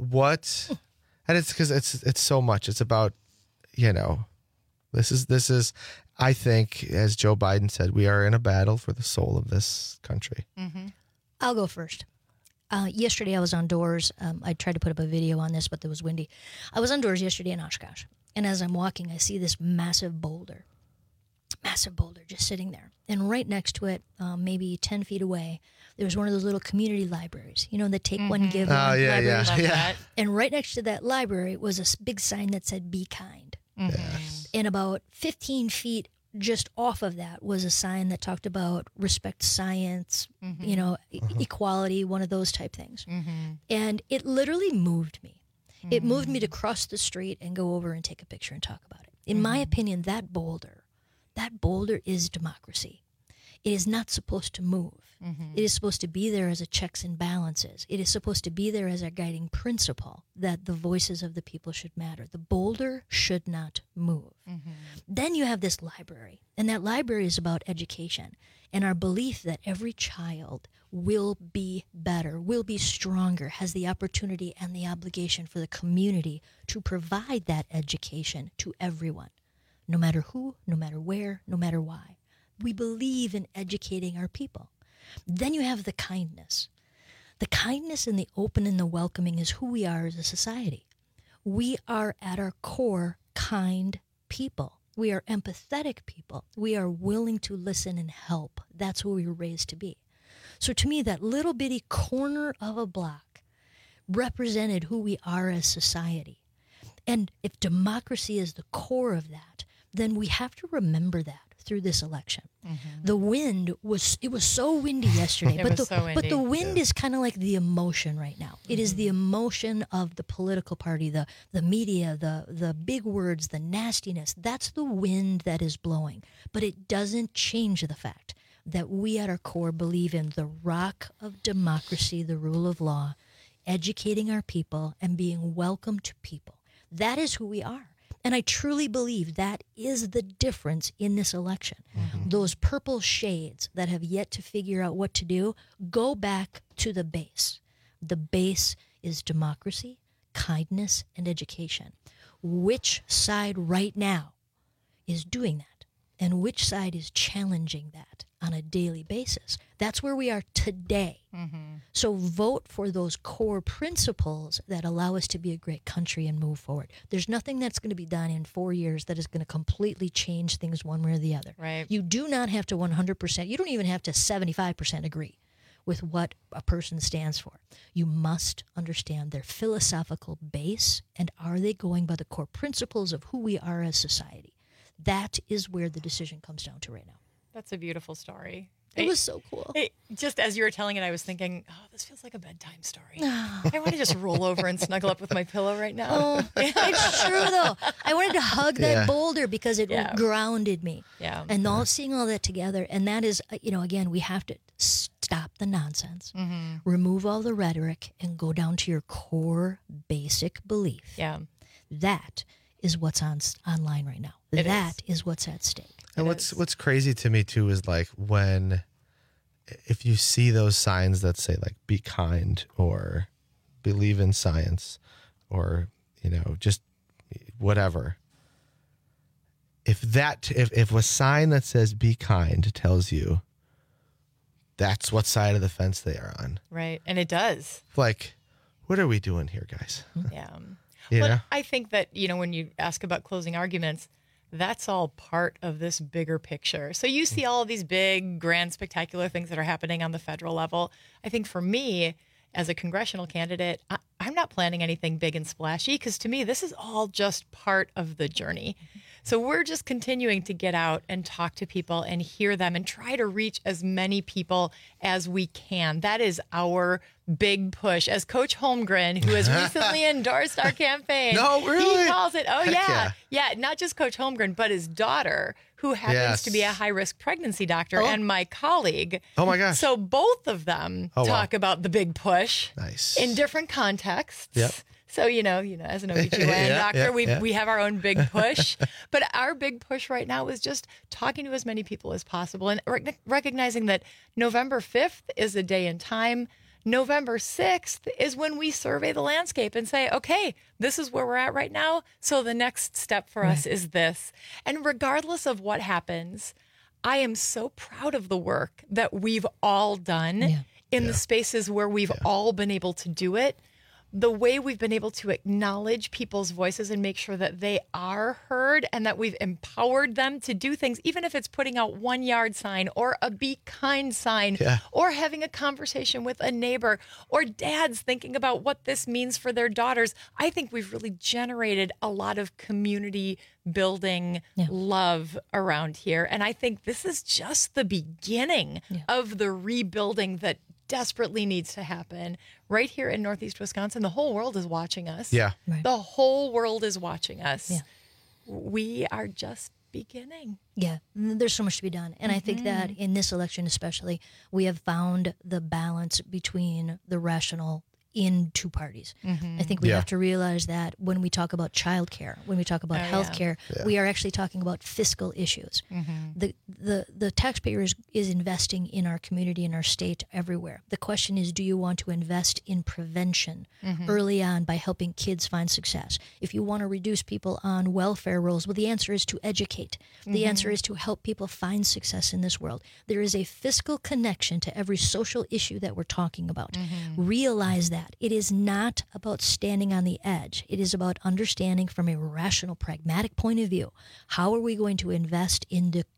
Speaker 17: What and it's because it's it's so much. It's about, you know, this is this is I think, as Joe Biden said, we are in a battle for the soul of this country.
Speaker 19: Mm-hmm. I'll go first. Uh, yesterday I was on doors. Um, I tried to put up a video on this, but it was windy. I was on doors yesterday in Oshkosh, and as I'm walking, I see this massive boulder. Massive boulder just sitting there. And right next to it, um, maybe ten feet away, there was one of those little community libraries, you know, that take mm-hmm. one, give
Speaker 17: oh,
Speaker 19: one.
Speaker 17: Yeah,
Speaker 19: libraries.
Speaker 17: yeah, yeah.
Speaker 19: And right next to that library was a s- big sign that said, "Be kind."
Speaker 17: Mm-hmm. Yes.
Speaker 19: And about fifteen feet just off of that was a sign that talked about respect science, mm-hmm. you know, e- uh-huh. equality, one of those type things. Mm-hmm. And it literally moved me. Mm-hmm. It moved me to cross the street and go over and take a picture and talk about it. In mm-hmm. my opinion, that boulder, that boulder is democracy. It is not supposed to move. Mm-hmm. It is supposed to be there as a checks and balances. It is supposed to be there as a guiding principle that the voices of the people should matter. The boulder should not move. Mm-hmm. Then you have this library, and that library is about education and our belief that every child will be better, will be stronger, has the opportunity and the obligation for the community to provide that education to everyone, no matter who, no matter where, no matter why. We believe in educating our people. Then you have the kindness. The kindness and the open and the welcoming is who we are as a society. We are at our core kind people. We are empathetic people. We are willing to listen and help. That's who we were raised to be. So to me, that little bitty corner of a block represented who we are as society. And if democracy is the core of that, then we have to remember that through this election. Mm-hmm. The wind was, it was so windy yesterday,
Speaker 18: it
Speaker 19: but,
Speaker 18: was
Speaker 19: the,
Speaker 18: so windy.
Speaker 19: but the wind yeah. is kind of like the emotion right now. Mm-hmm. It is the emotion of the political party, the, the media, the, the big words, the nastiness. That's the wind that is blowing. But it doesn't change the fact that we at our core believe in the rock of democracy, the rule of law, educating our people and being welcome to people. That is who we are. And I truly believe that is the difference in this election. Mm-hmm. Those purple shades that have yet to figure out what to do, go back to the base. The base is democracy, kindness, and education. Which side right now is doing that? And which side is challenging that on a daily basis? That's where we are today. Mm-hmm. So vote for those core principles that allow us to be a great country and move forward. There's nothing that's going to be done in four years that is going to completely change things one way or the other.
Speaker 18: Right.
Speaker 19: You do not have to one hundred percent, you don't even have to seventy-five percent agree with what a person stands for. You must understand their philosophical base, and are they going by the core principles of who we are as society? That is where the decision comes down to right now.
Speaker 18: That's a beautiful story.
Speaker 19: It, it was so cool.
Speaker 18: It, just as you were telling it, I was thinking, oh, this feels like a bedtime story. I want to just roll over and snuggle up with my pillow right now.
Speaker 19: Oh, it's true, though. I wanted to hug that yeah. boulder because it yeah. grounded me.
Speaker 18: Yeah.
Speaker 19: And all seeing all that together. And that is, you know, again, we have to stop the nonsense, mm-hmm. remove all the rhetoric, and go down to your core basic belief.
Speaker 18: Yeah.
Speaker 19: That is what's on online right now. It that is. is what's at stake.
Speaker 17: And
Speaker 19: it
Speaker 17: what's
Speaker 19: is.
Speaker 17: what's crazy to me too is like when, if you see those signs that say like be kind or believe in science or, you know, just whatever. If that if, if a sign that says be kind tells you that's what side of the fence they are on.
Speaker 18: Right. And it does.
Speaker 17: Like, what are we doing here, guys?
Speaker 18: Yeah.
Speaker 17: You
Speaker 18: well,
Speaker 17: know?
Speaker 18: I think that, you know, when you ask about closing arguments, that's all part of this bigger picture. So you see all of these big, grand, spectacular things that are happening on the federal level. I think for me, as a congressional candidate, I, I'm not planning anything big and splashy because to me, this is all just part of the journey. So we're just continuing to get out and talk to people and hear them and try to reach as many people as we can. That is our big push. As Coach Holmgren, who has recently endorsed our campaign,
Speaker 17: no, really?
Speaker 18: he calls it, oh,
Speaker 17: Heck
Speaker 18: yeah,
Speaker 17: yeah.
Speaker 18: yeah, not just Coach Holmgren, but his daughter, who happens
Speaker 17: Yes.
Speaker 18: to be a high-risk pregnancy doctor,
Speaker 17: Oh.
Speaker 18: and my colleague.
Speaker 17: Oh, my gosh.
Speaker 18: So both of them
Speaker 17: Oh, wow.
Speaker 18: talk about the big push
Speaker 17: Nice.
Speaker 18: in different contexts.
Speaker 17: Yep.
Speaker 18: So, you know, you know, as an O B G Y N
Speaker 17: Yeah,
Speaker 18: doctor,
Speaker 17: yeah,
Speaker 18: we
Speaker 17: yeah.
Speaker 18: we have our own big push. But our big push right now is just talking to as many people as possible and rec- recognizing that November fifth is a day and time. November sixth is when we survey the landscape and say, okay, this is where we're at right now. So the next step for us is this. And regardless of what happens, I am so proud of the work that we've all done
Speaker 19: Yeah.
Speaker 18: in the spaces where we've all been able to do it. The way we've been able to acknowledge people's voices and make sure that they are heard and that we've empowered them to do things, even if it's putting out one yard sign or a be kind sign
Speaker 17: Yeah.
Speaker 18: or having a conversation with a neighbor or dads thinking about what this means for their daughters. I think we've really generated a lot of community building love around here. And I think this is just the beginning of the rebuilding that desperately needs to happen right here in Northeast Wisconsin. The whole world is watching us.
Speaker 17: Yeah.
Speaker 19: Right.
Speaker 18: The whole world is watching us.
Speaker 19: Yeah.
Speaker 18: We are just beginning.
Speaker 19: Yeah, there's so much to be done. And I think that in this election especially, we have found the balance between the rational in two parties. I think we
Speaker 4: Yeah.
Speaker 19: have to realize that when we talk about childcare, when we talk about
Speaker 4: Oh, yeah.
Speaker 19: healthcare,
Speaker 4: Yeah.
Speaker 19: we are actually talking about fiscal issues. The, the the taxpayer is, is investing in our community, in our state, everywhere. The question is, do you want to invest in prevention
Speaker 4: Mhm.
Speaker 19: early on by helping kids find success? If you want to reduce people on welfare rolls, well, the answer is to educate. The
Speaker 4: Mhm.
Speaker 19: answer is to help people find success in this world. There is a fiscal connection to every social issue that we're talking about. Realize that. It is not about standing on the edge. It is about understanding from a rational, pragmatic point of view, how are we going to invest in the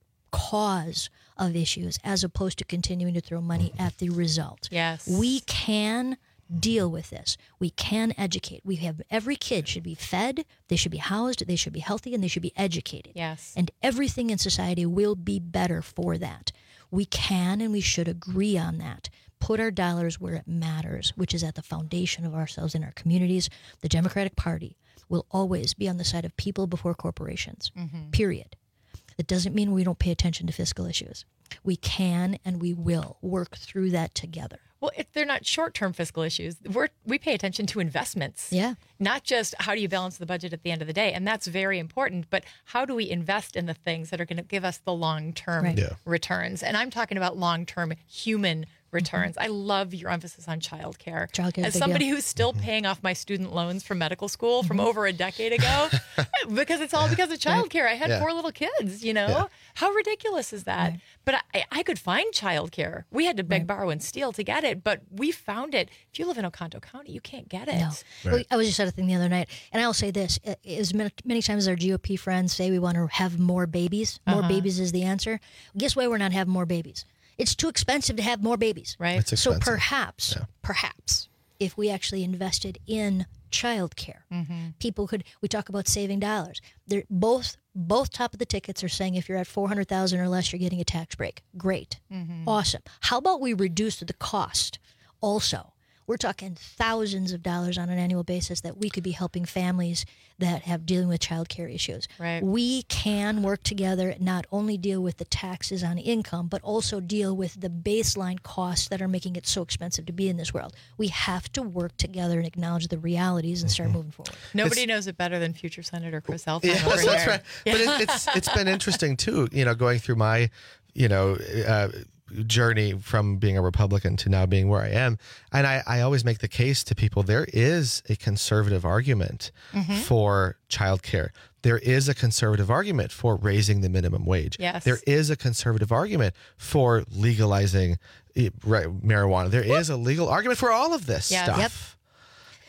Speaker 19: cause of issues as opposed to continuing to throw money at the result.
Speaker 18: Yes.
Speaker 19: We can deal with this. We can educate. We have every kid should be fed, they should be housed, they should be healthy, and they should be educated.
Speaker 18: Yes.
Speaker 19: And everything in society will be better for that. We can and we should agree on that. Put our dollars where it matters, which is at the foundation of ourselves and our communities. The Democratic Party will always be on the side of people before corporations,
Speaker 18: Mhm.
Speaker 19: period. It doesn't mean we don't pay attention to fiscal issues. We can and we will work through that together.
Speaker 18: Well, if they're not short-term fiscal issues, we're, we pay attention to investments.
Speaker 19: Yeah.
Speaker 18: Not just how do you balance the budget at the end of the day, and that's very important, but how do we invest in the things that are going to give us the long-term
Speaker 19: Right. Yeah.
Speaker 18: returns? And I'm talking about long-term human returns. I love your emphasis on childcare.
Speaker 19: Childcare is a
Speaker 18: As
Speaker 19: big
Speaker 18: somebody
Speaker 19: deal.
Speaker 18: who's still paying off my student loans from medical school from over a decade ago, because it's all because of childcare. I had
Speaker 4: Yeah.
Speaker 18: four little kids, you know?
Speaker 4: Yeah.
Speaker 18: How ridiculous is that? But I, I could find childcare. We had to beg, borrow, and steal to get it, but we found it. If you live in Oconto County, you can't get it.
Speaker 19: No. Well, I was just at a thing the other night, and I'll say this: uh, as many, many times as our G O P friends say we want to have more babies, more
Speaker 18: Uh-huh.
Speaker 19: babies is the answer. Guess why we're not having more babies? It's too expensive to have more babies.
Speaker 18: Right.
Speaker 17: It's
Speaker 19: So
Speaker 17: expensive.
Speaker 19: perhaps, perhaps, if we actually invested in childcare,
Speaker 18: Mhm.
Speaker 19: people could. We talk about saving dollars. They're both both top of the tickets are saying if you're at four hundred thousand or less, you're getting a tax break. Great,
Speaker 18: Mhm.
Speaker 19: awesome. How about we reduce the cost? Also, we're talking thousands of dollars on an annual basis that we could be helping families that have dealing with childcare issues.
Speaker 18: Right.
Speaker 19: We can work together, not only deal with the taxes on income, but also deal with the baseline costs that are making it so expensive to be in this world. We have to work together and acknowledge the realities and start moving forward.
Speaker 18: Nobody knows it better than future Senator Chris Elfine.
Speaker 17: Yeah,
Speaker 18: over
Speaker 17: that's, that's
Speaker 18: here.
Speaker 17: right. But it, it's it's been interesting too. You know, going through my, you know, uh, journey from being a Republican to now being where I am, and I, I always make the case to people: there is a conservative argument
Speaker 18: Mhm.
Speaker 17: for childcare. There is a conservative argument for raising the minimum wage.
Speaker 18: Yes.
Speaker 17: There is a conservative argument for legalizing eh, right, marijuana. There is a legal argument for all of this
Speaker 18: Yes.
Speaker 17: stuff.
Speaker 18: Yep.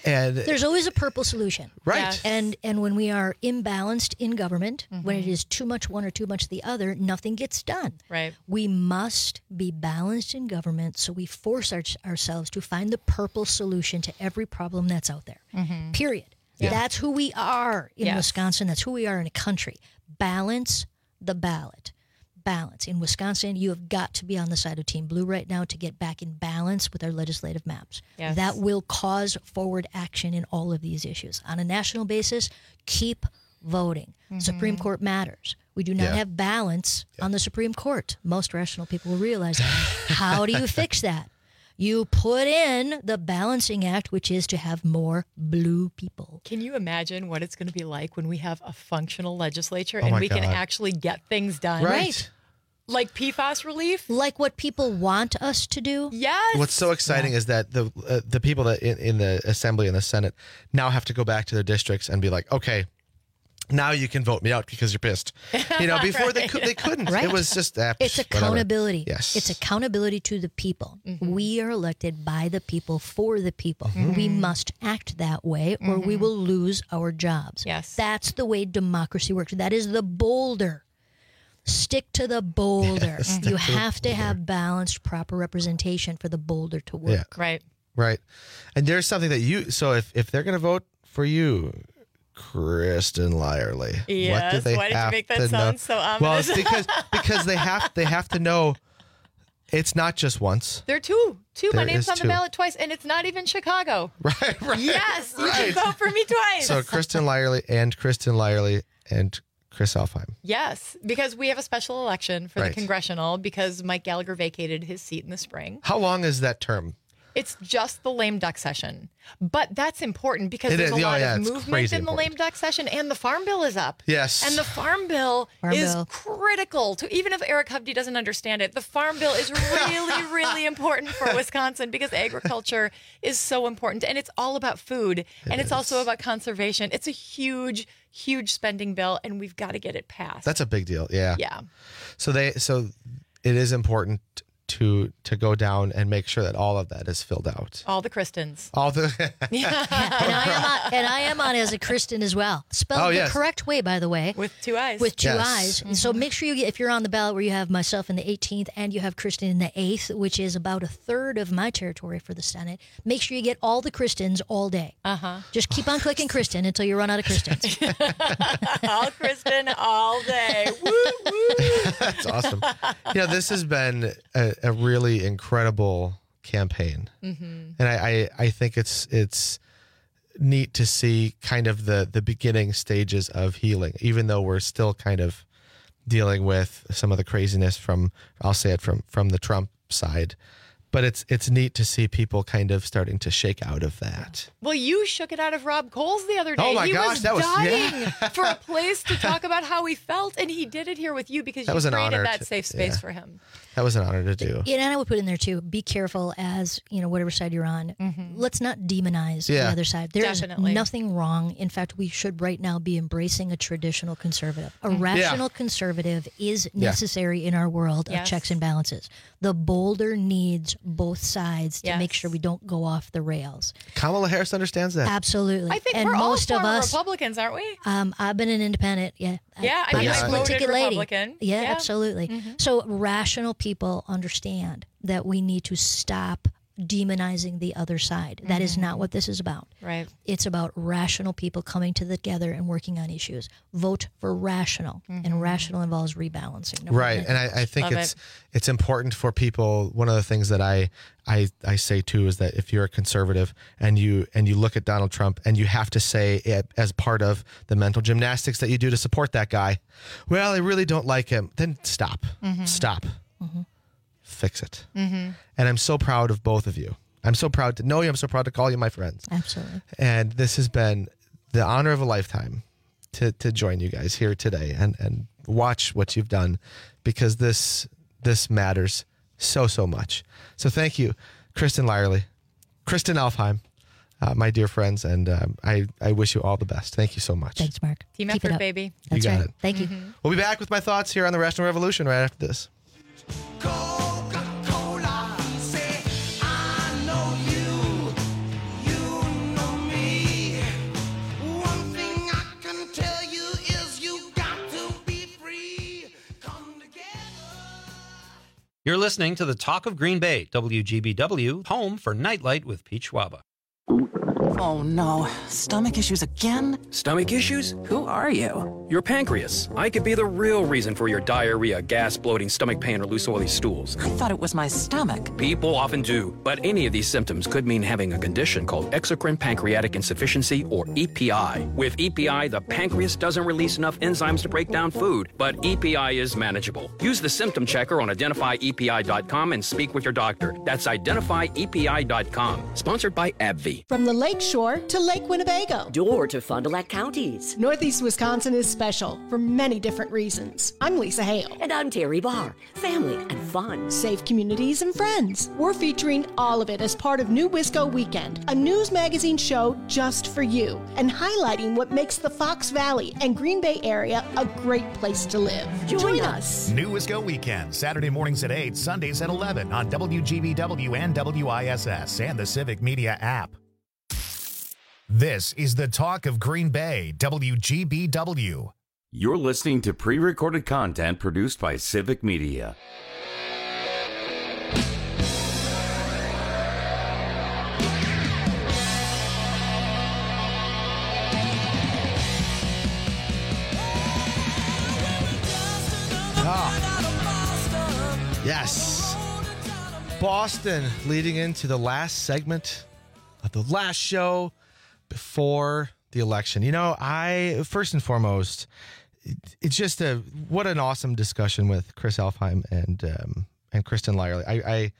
Speaker 17: And
Speaker 19: there's always a purple solution.
Speaker 17: Right. Yes.
Speaker 19: And and when we are imbalanced in government,
Speaker 18: Mm-hmm.
Speaker 19: when it is too much one or too much the other, nothing gets done.
Speaker 18: Right.
Speaker 19: We must be balanced in government, so we force our, ourselves to find the purple solution to every problem that's out there.
Speaker 18: Mm-hmm.
Speaker 19: Period.
Speaker 18: Yeah.
Speaker 19: That's who we are in
Speaker 18: Yes.
Speaker 19: Wisconsin. That's who we are in a country. Balance the ballot. Balance. In Wisconsin, you have got to be on the side of Team Blue right now to get back in balance with our legislative maps.
Speaker 18: Yes.
Speaker 19: That will cause forward action in all of these issues. On a national basis, keep voting.
Speaker 18: Mm-hmm.
Speaker 19: Supreme Court matters. We do not
Speaker 17: Yeah.
Speaker 19: have balance on the Supreme Court. Most rational people will realize that. How do you fix that? You put in the Balancing Act, which is to have more blue people.
Speaker 18: Can you imagine what it's going to be like when we have a functional legislature
Speaker 17: Oh
Speaker 18: and
Speaker 17: my
Speaker 18: we can
Speaker 17: God.
Speaker 18: actually get things done?
Speaker 19: Right.
Speaker 18: Like P FAS relief?
Speaker 19: Like what people want us to do?
Speaker 18: Yes.
Speaker 17: What's so exciting is that the uh, the people that in, in the Assembly and the Senate now have to go back to their districts and be like, okay, now you can vote me out because you're pissed. You know, before they could, they couldn't.
Speaker 19: Right.
Speaker 17: It was just uh,
Speaker 19: It's
Speaker 17: whatever.
Speaker 19: accountability.
Speaker 17: Yes.
Speaker 19: It's accountability to the people.
Speaker 18: Mm-hmm.
Speaker 19: We are elected by the people for the people. We must act that way or we
Speaker 18: Mm-hmm.
Speaker 19: will lose our jobs.
Speaker 18: Yes.
Speaker 19: That's the way democracy works. That is the boulder. Stick to the boulder.
Speaker 17: Yes, stick
Speaker 19: you
Speaker 17: to the
Speaker 19: have to have balanced, proper representation for the boulder to work.
Speaker 17: Yeah.
Speaker 18: Right.
Speaker 17: Right. And there's something that you, so if, if they're going to vote for you, Kristen Lyerly, what do
Speaker 18: Yes,
Speaker 17: they
Speaker 18: why did you
Speaker 17: have
Speaker 18: make that
Speaker 17: to
Speaker 18: sound
Speaker 17: know?
Speaker 18: so
Speaker 17: Well,
Speaker 18: ominous?
Speaker 17: it's because, because they have, they have to know it's not just once.
Speaker 18: There are two. Two. My
Speaker 17: There
Speaker 18: name's
Speaker 17: is
Speaker 18: on the
Speaker 17: two.
Speaker 18: ballot twice, and it's not even Chicago.
Speaker 17: Right, right.
Speaker 18: Yes, you
Speaker 17: right.
Speaker 18: can vote for me twice.
Speaker 17: So Kristen Lyerly and Kristen Lyerly and Chris Alfheim.
Speaker 18: Yes, because we have a special election for
Speaker 17: Right.
Speaker 18: the congressional because Mike Gallagher vacated his seat in the spring.
Speaker 17: How long is that term?
Speaker 18: It's just the lame duck session. But that's important because
Speaker 17: It
Speaker 18: there's
Speaker 17: is.
Speaker 18: a
Speaker 17: Oh,
Speaker 18: lot
Speaker 17: yeah,
Speaker 18: of
Speaker 17: it's
Speaker 18: movement
Speaker 17: crazy
Speaker 18: in the
Speaker 17: important.
Speaker 18: lame duck session, and the Farm Bill is up.
Speaker 17: Yes.
Speaker 18: And the Farm Bill
Speaker 19: Farm
Speaker 18: is
Speaker 19: Bill.
Speaker 18: critical to, even if Eric Hovde doesn't understand it, the Farm Bill is really, really important for Wisconsin because agriculture is so important. And it's all about food. and it's also about conservation. It's a huge, huge spending bill, and we've got to get it passed.
Speaker 17: That's a big deal. Yeah.
Speaker 18: Yeah.
Speaker 17: So they, so it is important to to go down and make sure that all of that is filled out.
Speaker 18: All the Kristens.
Speaker 17: All the
Speaker 19: Yeah, and I am on, and I am on as a Kristen as well. Spelled
Speaker 17: Oh,
Speaker 19: the
Speaker 17: yes.
Speaker 19: correct way, by the way.
Speaker 18: With two eyes.
Speaker 19: With two
Speaker 17: Yes.
Speaker 19: eyes. And so make sure you get, if you're on the ballot where you have myself in the eighteenth and you have Kristen in the eighth, which is about a third of my territory for the Senate, make sure you get all the Kristens all day.
Speaker 18: Uh-huh.
Speaker 19: Just keep on clicking Kristen until you run out of Kristens.
Speaker 18: all Kristen all day. Woo, woo.
Speaker 17: That's awesome. Yeah, this has been a, a really incredible campaign,
Speaker 18: Mm-hmm.
Speaker 17: and I, I I think it's it's neat to see kind of the the beginning stages of healing, even though we're still kind of dealing with some of the craziness from, I'll say it, from from the Trump side. But it's it's neat to see people kind of starting to shake out of that.
Speaker 18: Well, you shook it out of Rob Coles the other day.
Speaker 17: Oh my
Speaker 18: he
Speaker 17: gosh,
Speaker 18: was
Speaker 17: that was-
Speaker 18: dying
Speaker 17: yeah.
Speaker 18: for a place to talk about how he felt, and he did it here with you because
Speaker 17: That
Speaker 18: you
Speaker 17: was an
Speaker 18: created
Speaker 17: honor
Speaker 18: that
Speaker 17: to-
Speaker 18: safe space
Speaker 17: yeah.
Speaker 18: for him.
Speaker 17: That was an honor to do.
Speaker 19: Yeah, and I would put in there too, be careful as, you know, whatever side you're on. Let's not demonize
Speaker 17: Yeah.
Speaker 19: the other side. There's
Speaker 18: Definitely.
Speaker 19: nothing wrong. In fact, we should right now be embracing a traditional conservative. A rational conservative is
Speaker 17: Yeah.
Speaker 19: necessary in our world of
Speaker 18: Yes.
Speaker 19: checks and balances. The boulder needs both sides to
Speaker 18: Yes.
Speaker 19: make sure we don't go off the rails.
Speaker 17: Kamala Harris understands that.
Speaker 19: Absolutely.
Speaker 18: I think
Speaker 19: and
Speaker 18: we're
Speaker 19: most
Speaker 18: all
Speaker 19: of
Speaker 18: former
Speaker 19: us,
Speaker 18: Republicans, aren't we?
Speaker 19: um, I've been an independent. Yeah.
Speaker 18: Yeah, I
Speaker 19: I'm
Speaker 18: mean,
Speaker 19: a
Speaker 18: I
Speaker 19: split
Speaker 18: voted
Speaker 19: ticket lady.
Speaker 18: Republican.
Speaker 19: Yeah,
Speaker 18: Yeah.
Speaker 19: absolutely. So rational people understand that we need to stop demonizing the other side. That is not what this is about.
Speaker 18: Right.
Speaker 19: It's about rational people coming together and working on issues. Vote for rational, and rational involves rebalancing. No
Speaker 17: Right,
Speaker 19: pun
Speaker 17: and I, I think
Speaker 18: Love
Speaker 17: it's
Speaker 18: it.
Speaker 17: it's important for people. One of the things that I, I I say too is that if you're a conservative and you and you look at Donald Trump and you have to say it as part of the mental gymnastics that you do to support that guy, well, I really don't like him. Then stop, stop, fix it. And I'm so proud of both of you. I'm so proud to know you. I'm so proud to call you my friends.
Speaker 19: Absolutely.
Speaker 17: And this has been the honor of a lifetime to to join you guys here today and and watch what you've done, because this this matters so so much. So thank you, Kristen Lyerly, Kristen Alfheim, uh, my dear friends, and um, I I wish you all the best. Thank you so much.
Speaker 19: Thanks, Mark.
Speaker 18: Team
Speaker 19: Keep it
Speaker 18: effort,
Speaker 19: up.
Speaker 18: baby.
Speaker 19: That's
Speaker 17: You got
Speaker 19: right.
Speaker 17: it.
Speaker 19: Thank you.
Speaker 17: We'll be back with my thoughts here on the Rational Revolution right after this.
Speaker 4: Coca-Cola, say I know you, you know me.
Speaker 12: You're listening to the Talk of Green Bay, W G B W, home for Nightlight with Pete Schwaba.
Speaker 4: Oh no, stomach issues again?
Speaker 5: Stomach issues? Who are you? Your pancreas. I could be the real reason for your diarrhea, gas, bloating, stomach pain, or loose oily stools.
Speaker 4: I thought it was my stomach.
Speaker 5: People often do, but any of these symptoms could mean having a condition called exocrine pancreatic insufficiency, or E P I. With E P I, the pancreas doesn't release enough enzymes to break down food, but E P I is manageable. Use the symptom checker on identify E P I dot com and speak with your doctor. That's identify E P I dot com. Sponsored by AbbVie.
Speaker 6: From the Lake Shore to Lake Winnebago.
Speaker 7: Door to Fond du Lac counties.
Speaker 6: Northeast Wisconsin is special for many different reasons. I'm Lisa Hale.
Speaker 7: And I'm Terry Barr. Family and fun.
Speaker 6: Safe communities and friends. We're featuring all of it as part of New Wisco Weekend, a news magazine show just for you, and highlighting what makes the Fox Valley and Green Bay area a great place to live.
Speaker 7: Join,
Speaker 6: Join
Speaker 7: us.
Speaker 6: us.
Speaker 2: New Wisco Weekend, Saturday mornings at eight, Sundays at eleven on W G B W and W I S S and the Civic Media app. This is the Talk of Green Bay, W G B W.
Speaker 16: You're listening to pre-recorded content produced by Civic Media.
Speaker 17: Ah. Yes. Boston leading into the last segment of the last show before the election. You know, I, first and foremost, it, it's just a, what an awesome discussion with Chris Elfheim and, um, and Kristen Lyerly. I, I,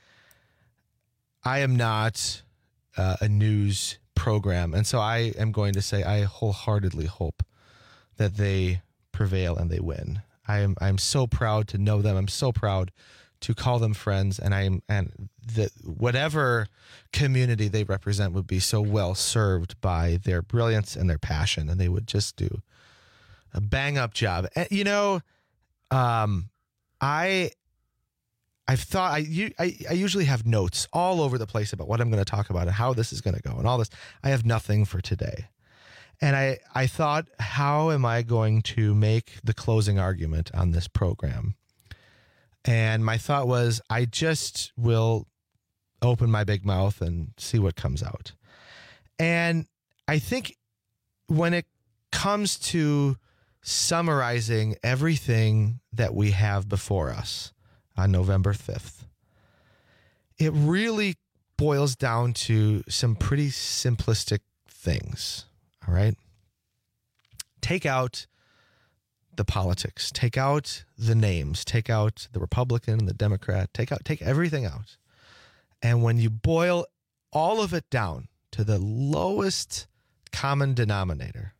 Speaker 17: I am not uh, a news program. And so I am going to say, I wholeheartely hope that they prevail and they win. I am, I'm so proud to know them. I'm so proud to call them friends, and I'm and that whatever community they represent would be so well served by their brilliance and their passion, and they would just do a bang up job. And, you know, um, I I've thought I, I I usually have notes all over the place about what I'm going to talk about and how this is going to go and all this. I have nothing for today, and I I thought, how am I going to make the closing argument on this program? And my thought was, I just will open my big mouth and see what comes out. And I think when it comes to summarizing everything that we have before us on November fifth, it really boils down to some pretty simplistic things. All right. Take out the politics, take out the names, take out the Republican and the Democrat, take out, take everything out. And when you boil all of it down to the lowest common denominator,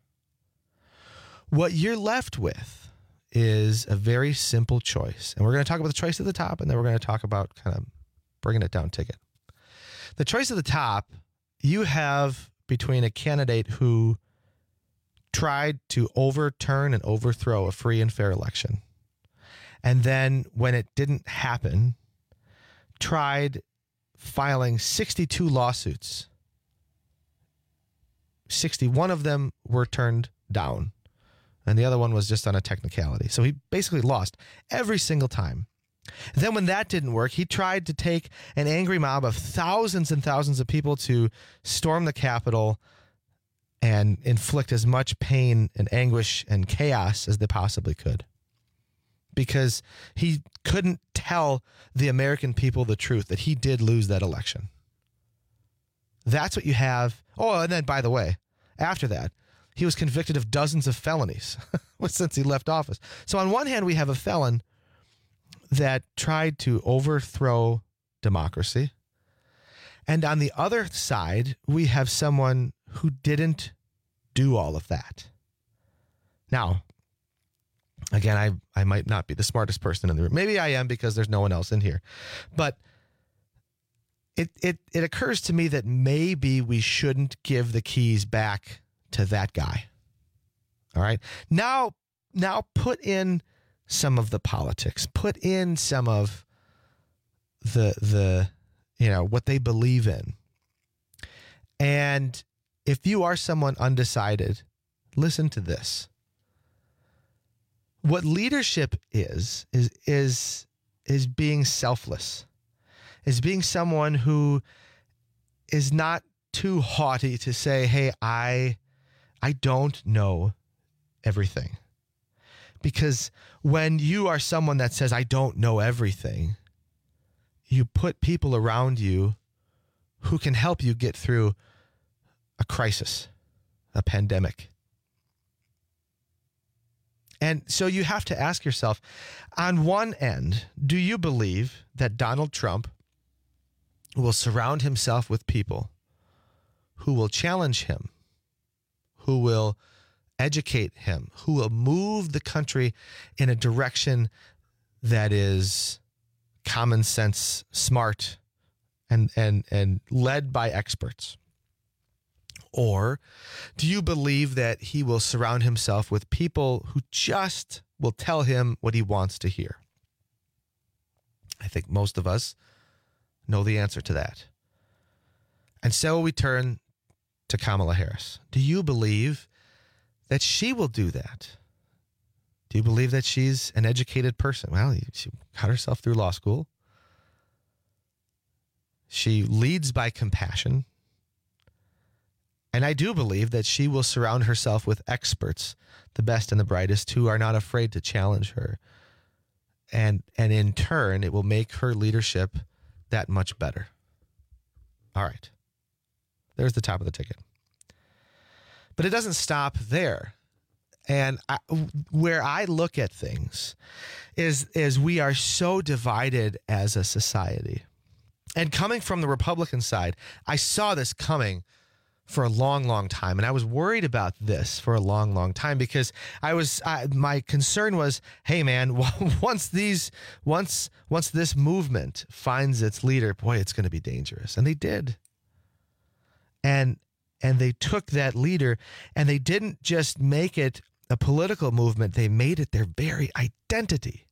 Speaker 17: what you're left with is a very simple choice. And we're going to talk about the choice at the top, and then we're going to talk about kind of bringing it down ticket. The choice at the top, you have between a candidate who tried to overturn and overthrow a free and fair election, and then when it didn't happen, tried filing sixty-two lawsuits. sixty-one of them were turned down, and the other one was just on a technicality. So he basically lost every single time. And then when that didn't work, he tried to take an angry mob of thousands and thousands of people to storm the Capitol and inflict as much pain and anguish and chaos as they possibly could, because he couldn't tell the American people the truth that he did lose that election. That's what you have. Oh, and then, by the way, after that, he was convicted of dozens of felonies since he left office. So on one hand, we have a felon that tried to overthrow democracy. And on the other side, we have someone who didn't do all of that. Now, again, I, I might not be the smartest person in the room. Maybe I am, because there's no one else in here. But it it it occurs to me that maybe we shouldn't give the keys back to that guy. All right. Now, now put in some of the politics. Put in some of the the you know what they believe in. And if you are someone undecided, listen to this. What leadership is, is, is is being selfless, is being someone who is not too haughty to say, hey, I, I don't know everything. Because when you are someone that says, I don't know everything, you put people around you who can help you get through a crisis, a pandemic. And so you have to ask yourself, on one end, do you believe that Donald Trump will surround himself with people who will challenge him, who will educate him, who will move the country in a direction that is common sense, smart, and and and led by experts? Or do you believe that he will surround himself with people who just will tell him what he wants to hear? I think most of us know the answer to that. And so we turn to Kamala Harris. Do you believe that she will do that? Do you believe that she's an educated person? Well, she got herself through law school. She leads by compassion. And I do believe that she will surround herself with experts, the best and the brightest, who are not afraid to challenge her. And, and in turn, it will make her leadership that much better. All right. There's the top of the ticket. But it doesn't stop there. And I, where I look at things is, is we are so divided as a society. And coming from the Republican side, I saw this coming for a long, long time. And I was worried about this for a long, long time because I was, I, my concern was, hey man, once these, once, once this movement finds its leader, boy, it's going to be dangerous. And they did. And, and they took that leader and they didn't just make it a political movement. They made it their very identity.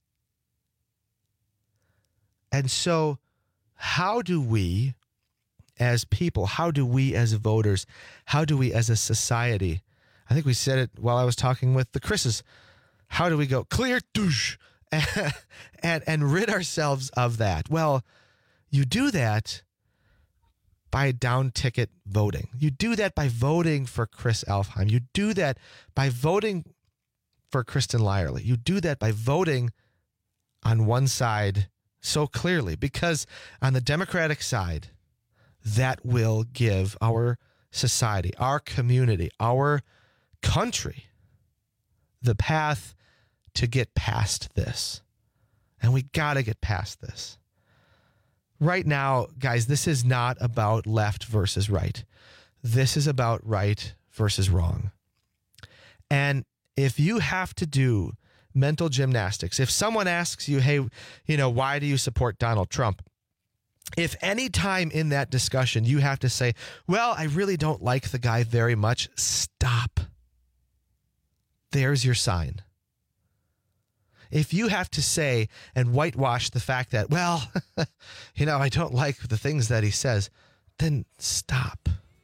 Speaker 17: And so how do we, as people, how do we as voters, how do we as a society, I think we said it while I was talking with the Chris's, how do we go clear douche and, and, and rid ourselves of that? Well, you do that by down ticket voting. You do that by voting for Chris Elfheim. You do that by voting for Kristen Lyerly. You do that by voting on one side so clearly, because on the Democratic side, that will give our society, our community, our country the path to get past this. And we got to get past this. Right now, guys, this is not about left versus right. This is about right versus wrong. And if you have to do mental gymnastics, if someone asks you, hey, you know, why do you support Donald Trump? If any time in that discussion you have to say, well, I really don't like the guy very much, stop. There's your sign. If you have to say and whitewash the fact that, well, you know, I don't like the things that he says, then stop.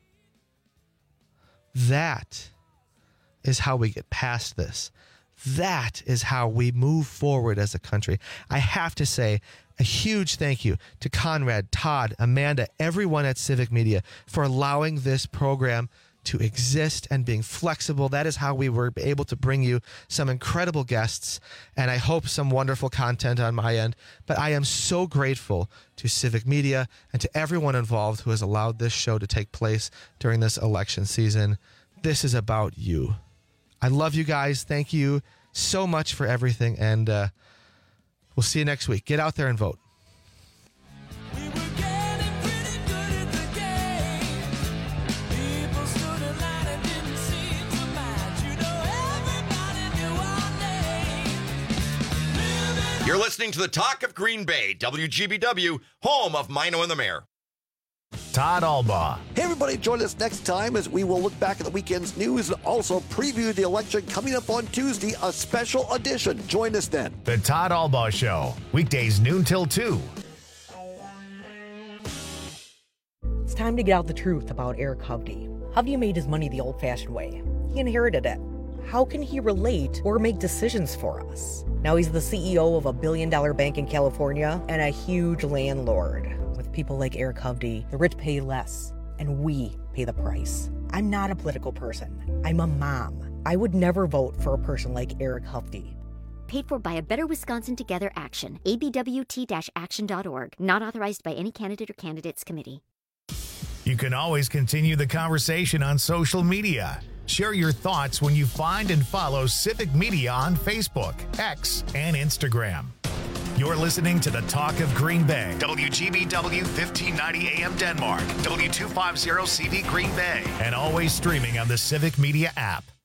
Speaker 17: That is how we get past this. That is how we move forward as a country. I have to say a huge thank you to Conrad, Todd, Amanda, everyone at Civic Media for allowing this program to exist and being flexible. That is how we were able to bring you some incredible guests and I hope some wonderful content on my end. But I am so grateful to Civic Media and to everyone involved who has allowed this show to take place during this election season. This is about you. I love you guys. Thank you so much for everything. And uh, we'll see you next week. Get out there and vote.
Speaker 1: You're listening to the Talk of Green Bay, W G B W, home of Mino and the Mayor.
Speaker 2: Todd Albaugh.
Speaker 8: Hey, everybody, join us next time as we will look back at the weekend's news and also preview the election coming up on Tuesday, a special edition. Join us then.
Speaker 2: The Todd Albaugh Show, weekdays noon till two.
Speaker 9: It's time to get out the truth about Eric Hovde. Hovde made his money the old-fashioned way. He inherited it. How can he relate or make decisions for us? Now he's the C E O of a billion dollar bank in California and a huge landlord. With people like Eric Hovde, the rich pay less, and we pay the price. I'm not a political person. I'm a mom. I would never vote for a person like Eric Hovde.
Speaker 10: Paid for by a Better Wisconsin Together Action. A B W T action dot org. Not authorized by any candidate or candidates committee.
Speaker 2: You can always continue the conversation on social media. Share your thoughts when you find and follow Civic Media on Facebook, X, and Instagram. You're listening to the Talk of Green Bay. W G B W fifteen ninety A M Denmark, W two fifty C V Green Bay, and always streaming on the Civic Media app.